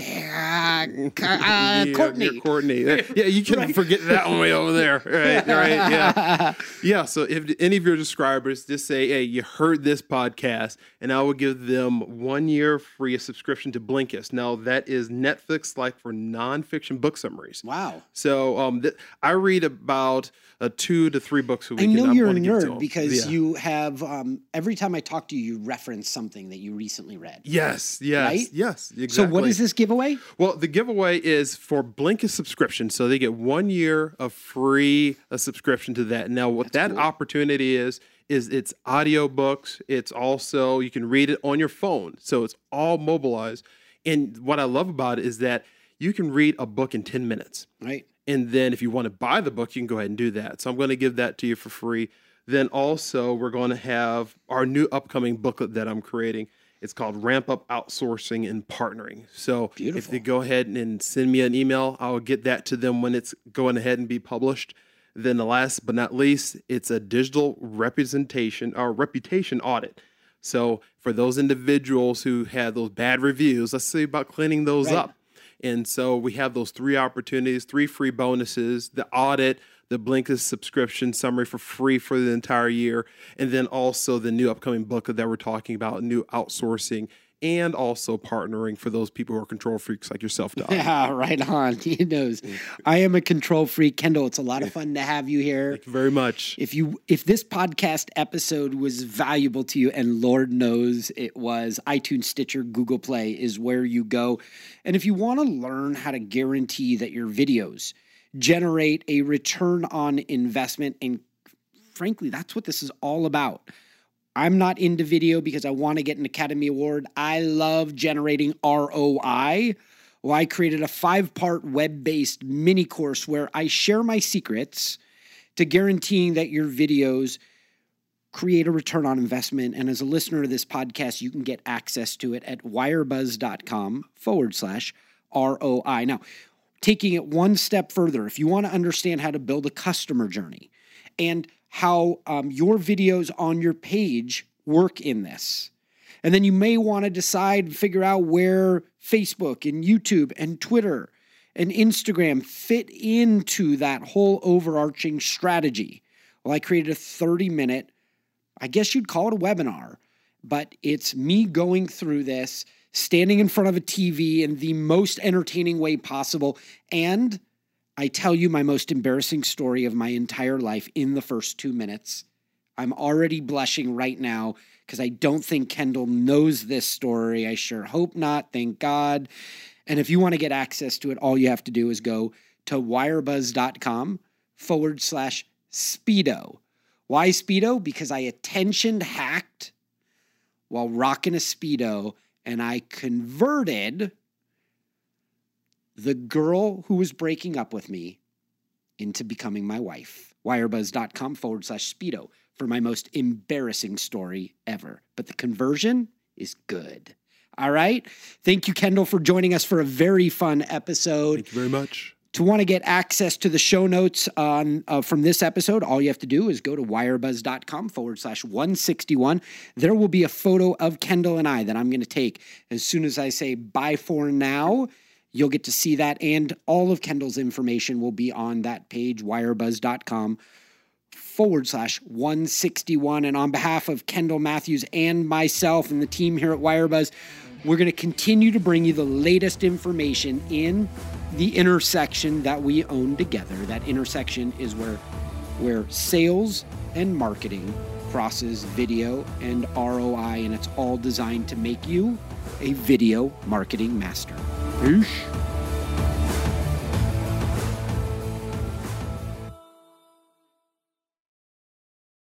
Ka- Ka- uh, Yeah, Courtney. you're Courtney. Yeah, you can Right. forget that one way over there. Right, right, yeah. Yeah, so if any of your subscribers just say, hey, you heard this podcast, and I will give them one year free subscription to Blinkist. Now, that is Netflix like for nonfiction book summaries. Wow. So um, th- I read about uh, two to three books a week. I know and I'm you're a gonna give to nerd them. because Yeah. you have, um, every time I talk to you, you reference something that you recently read. Yes, yes, Right? yes, exactly. So what is this giveaway? Well, the giveaway is for Blinkist subscription. So they get one year of free uh, subscription to that. Now, what that cool. opportunity is, is it's audiobooks. It's also, you can read it on your phone. So it's all mobilized. And what I love about it is that you can read a book in ten minutes. Right. And then if you want to buy the book, you can go ahead and do that. So I'm going to give that to you for free. Then also, we're going to have our new upcoming booklet that I'm creating. It's called Ramp Up Outsourcing and Partnering. So if Beautiful. they go ahead and send me an email, I'll get that to them when it's going ahead and be published. Then the last but not least, it's a digital representation or reputation audit. So for those individuals who had those bad reviews, let's see about cleaning those Right. up. And so we have those three opportunities, three free bonuses, the audit, the Blinkist subscription summary for free for the entire year, and then also the new upcoming book that we're talking about, new outsourcing, and also partnering for those people who are control freaks like yourself, Doc. Yeah, right on. He knows. I am a control freak. Kendall, it's a lot of fun to have you here. Thank you very much. If you if this podcast episode was valuable to you, and Lord knows it was, iTunes, Stitcher, Google Play is where you go. And if you want to learn how to guarantee that your videos generate a return on investment, and frankly, that's what this is all about. I'm not into video because I want to get an Academy Award. I love generating R O I. Well, I created a five-part web-based mini course where I share my secrets to guaranteeing that your videos create a return on investment. And as a listener to this podcast, you can get access to it at wirebuzz.com forward slash R O I. Now, taking it one step further, if you want to understand how to build a customer journey and how um, your videos on your page work in this. And then you may want to decide, figure out where Facebook and YouTube and Twitter and Instagram fit into that whole overarching strategy. Well, I created a thirty minute, I guess you'd call it a webinar, but it's me going through this, standing in front of a T V in the most entertaining way possible, and I tell you my most embarrassing story of my entire life in the first two minutes. I'm already blushing right now because I don't think Kendall knows this story. I sure hope not. Thank God. And if you want to get access to it, all you have to do is go to wirebuzz.com forward slash Speedo. Why Speedo? Because I attention hacked while rocking a Speedo, and I converted the girl who was breaking up with me into becoming my wife. Wirebuzz.com forward slash Speedo for my most embarrassing story ever. But the conversion is good. All right. Thank you, Kendall, for joining us for a very fun episode. Thank you very much. To want to get access to the show notes on uh, from this episode, all you have to do is go to wirebuzz.com forward slash 161. There will be a photo of Kendall and I that I'm going to take as soon as I say bye for now. You'll get to see that, and all of Kendall's information will be on that page, wirebuzz.com forward slash 161. And on behalf of Kendall Matthews and myself and the team here at Wirebuzz, we're going to continue to bring you the latest information in the intersection that we own together. That intersection is where, where sales and marketing crosses video and R O I, and it's all designed to make you a video marketing master. Peace.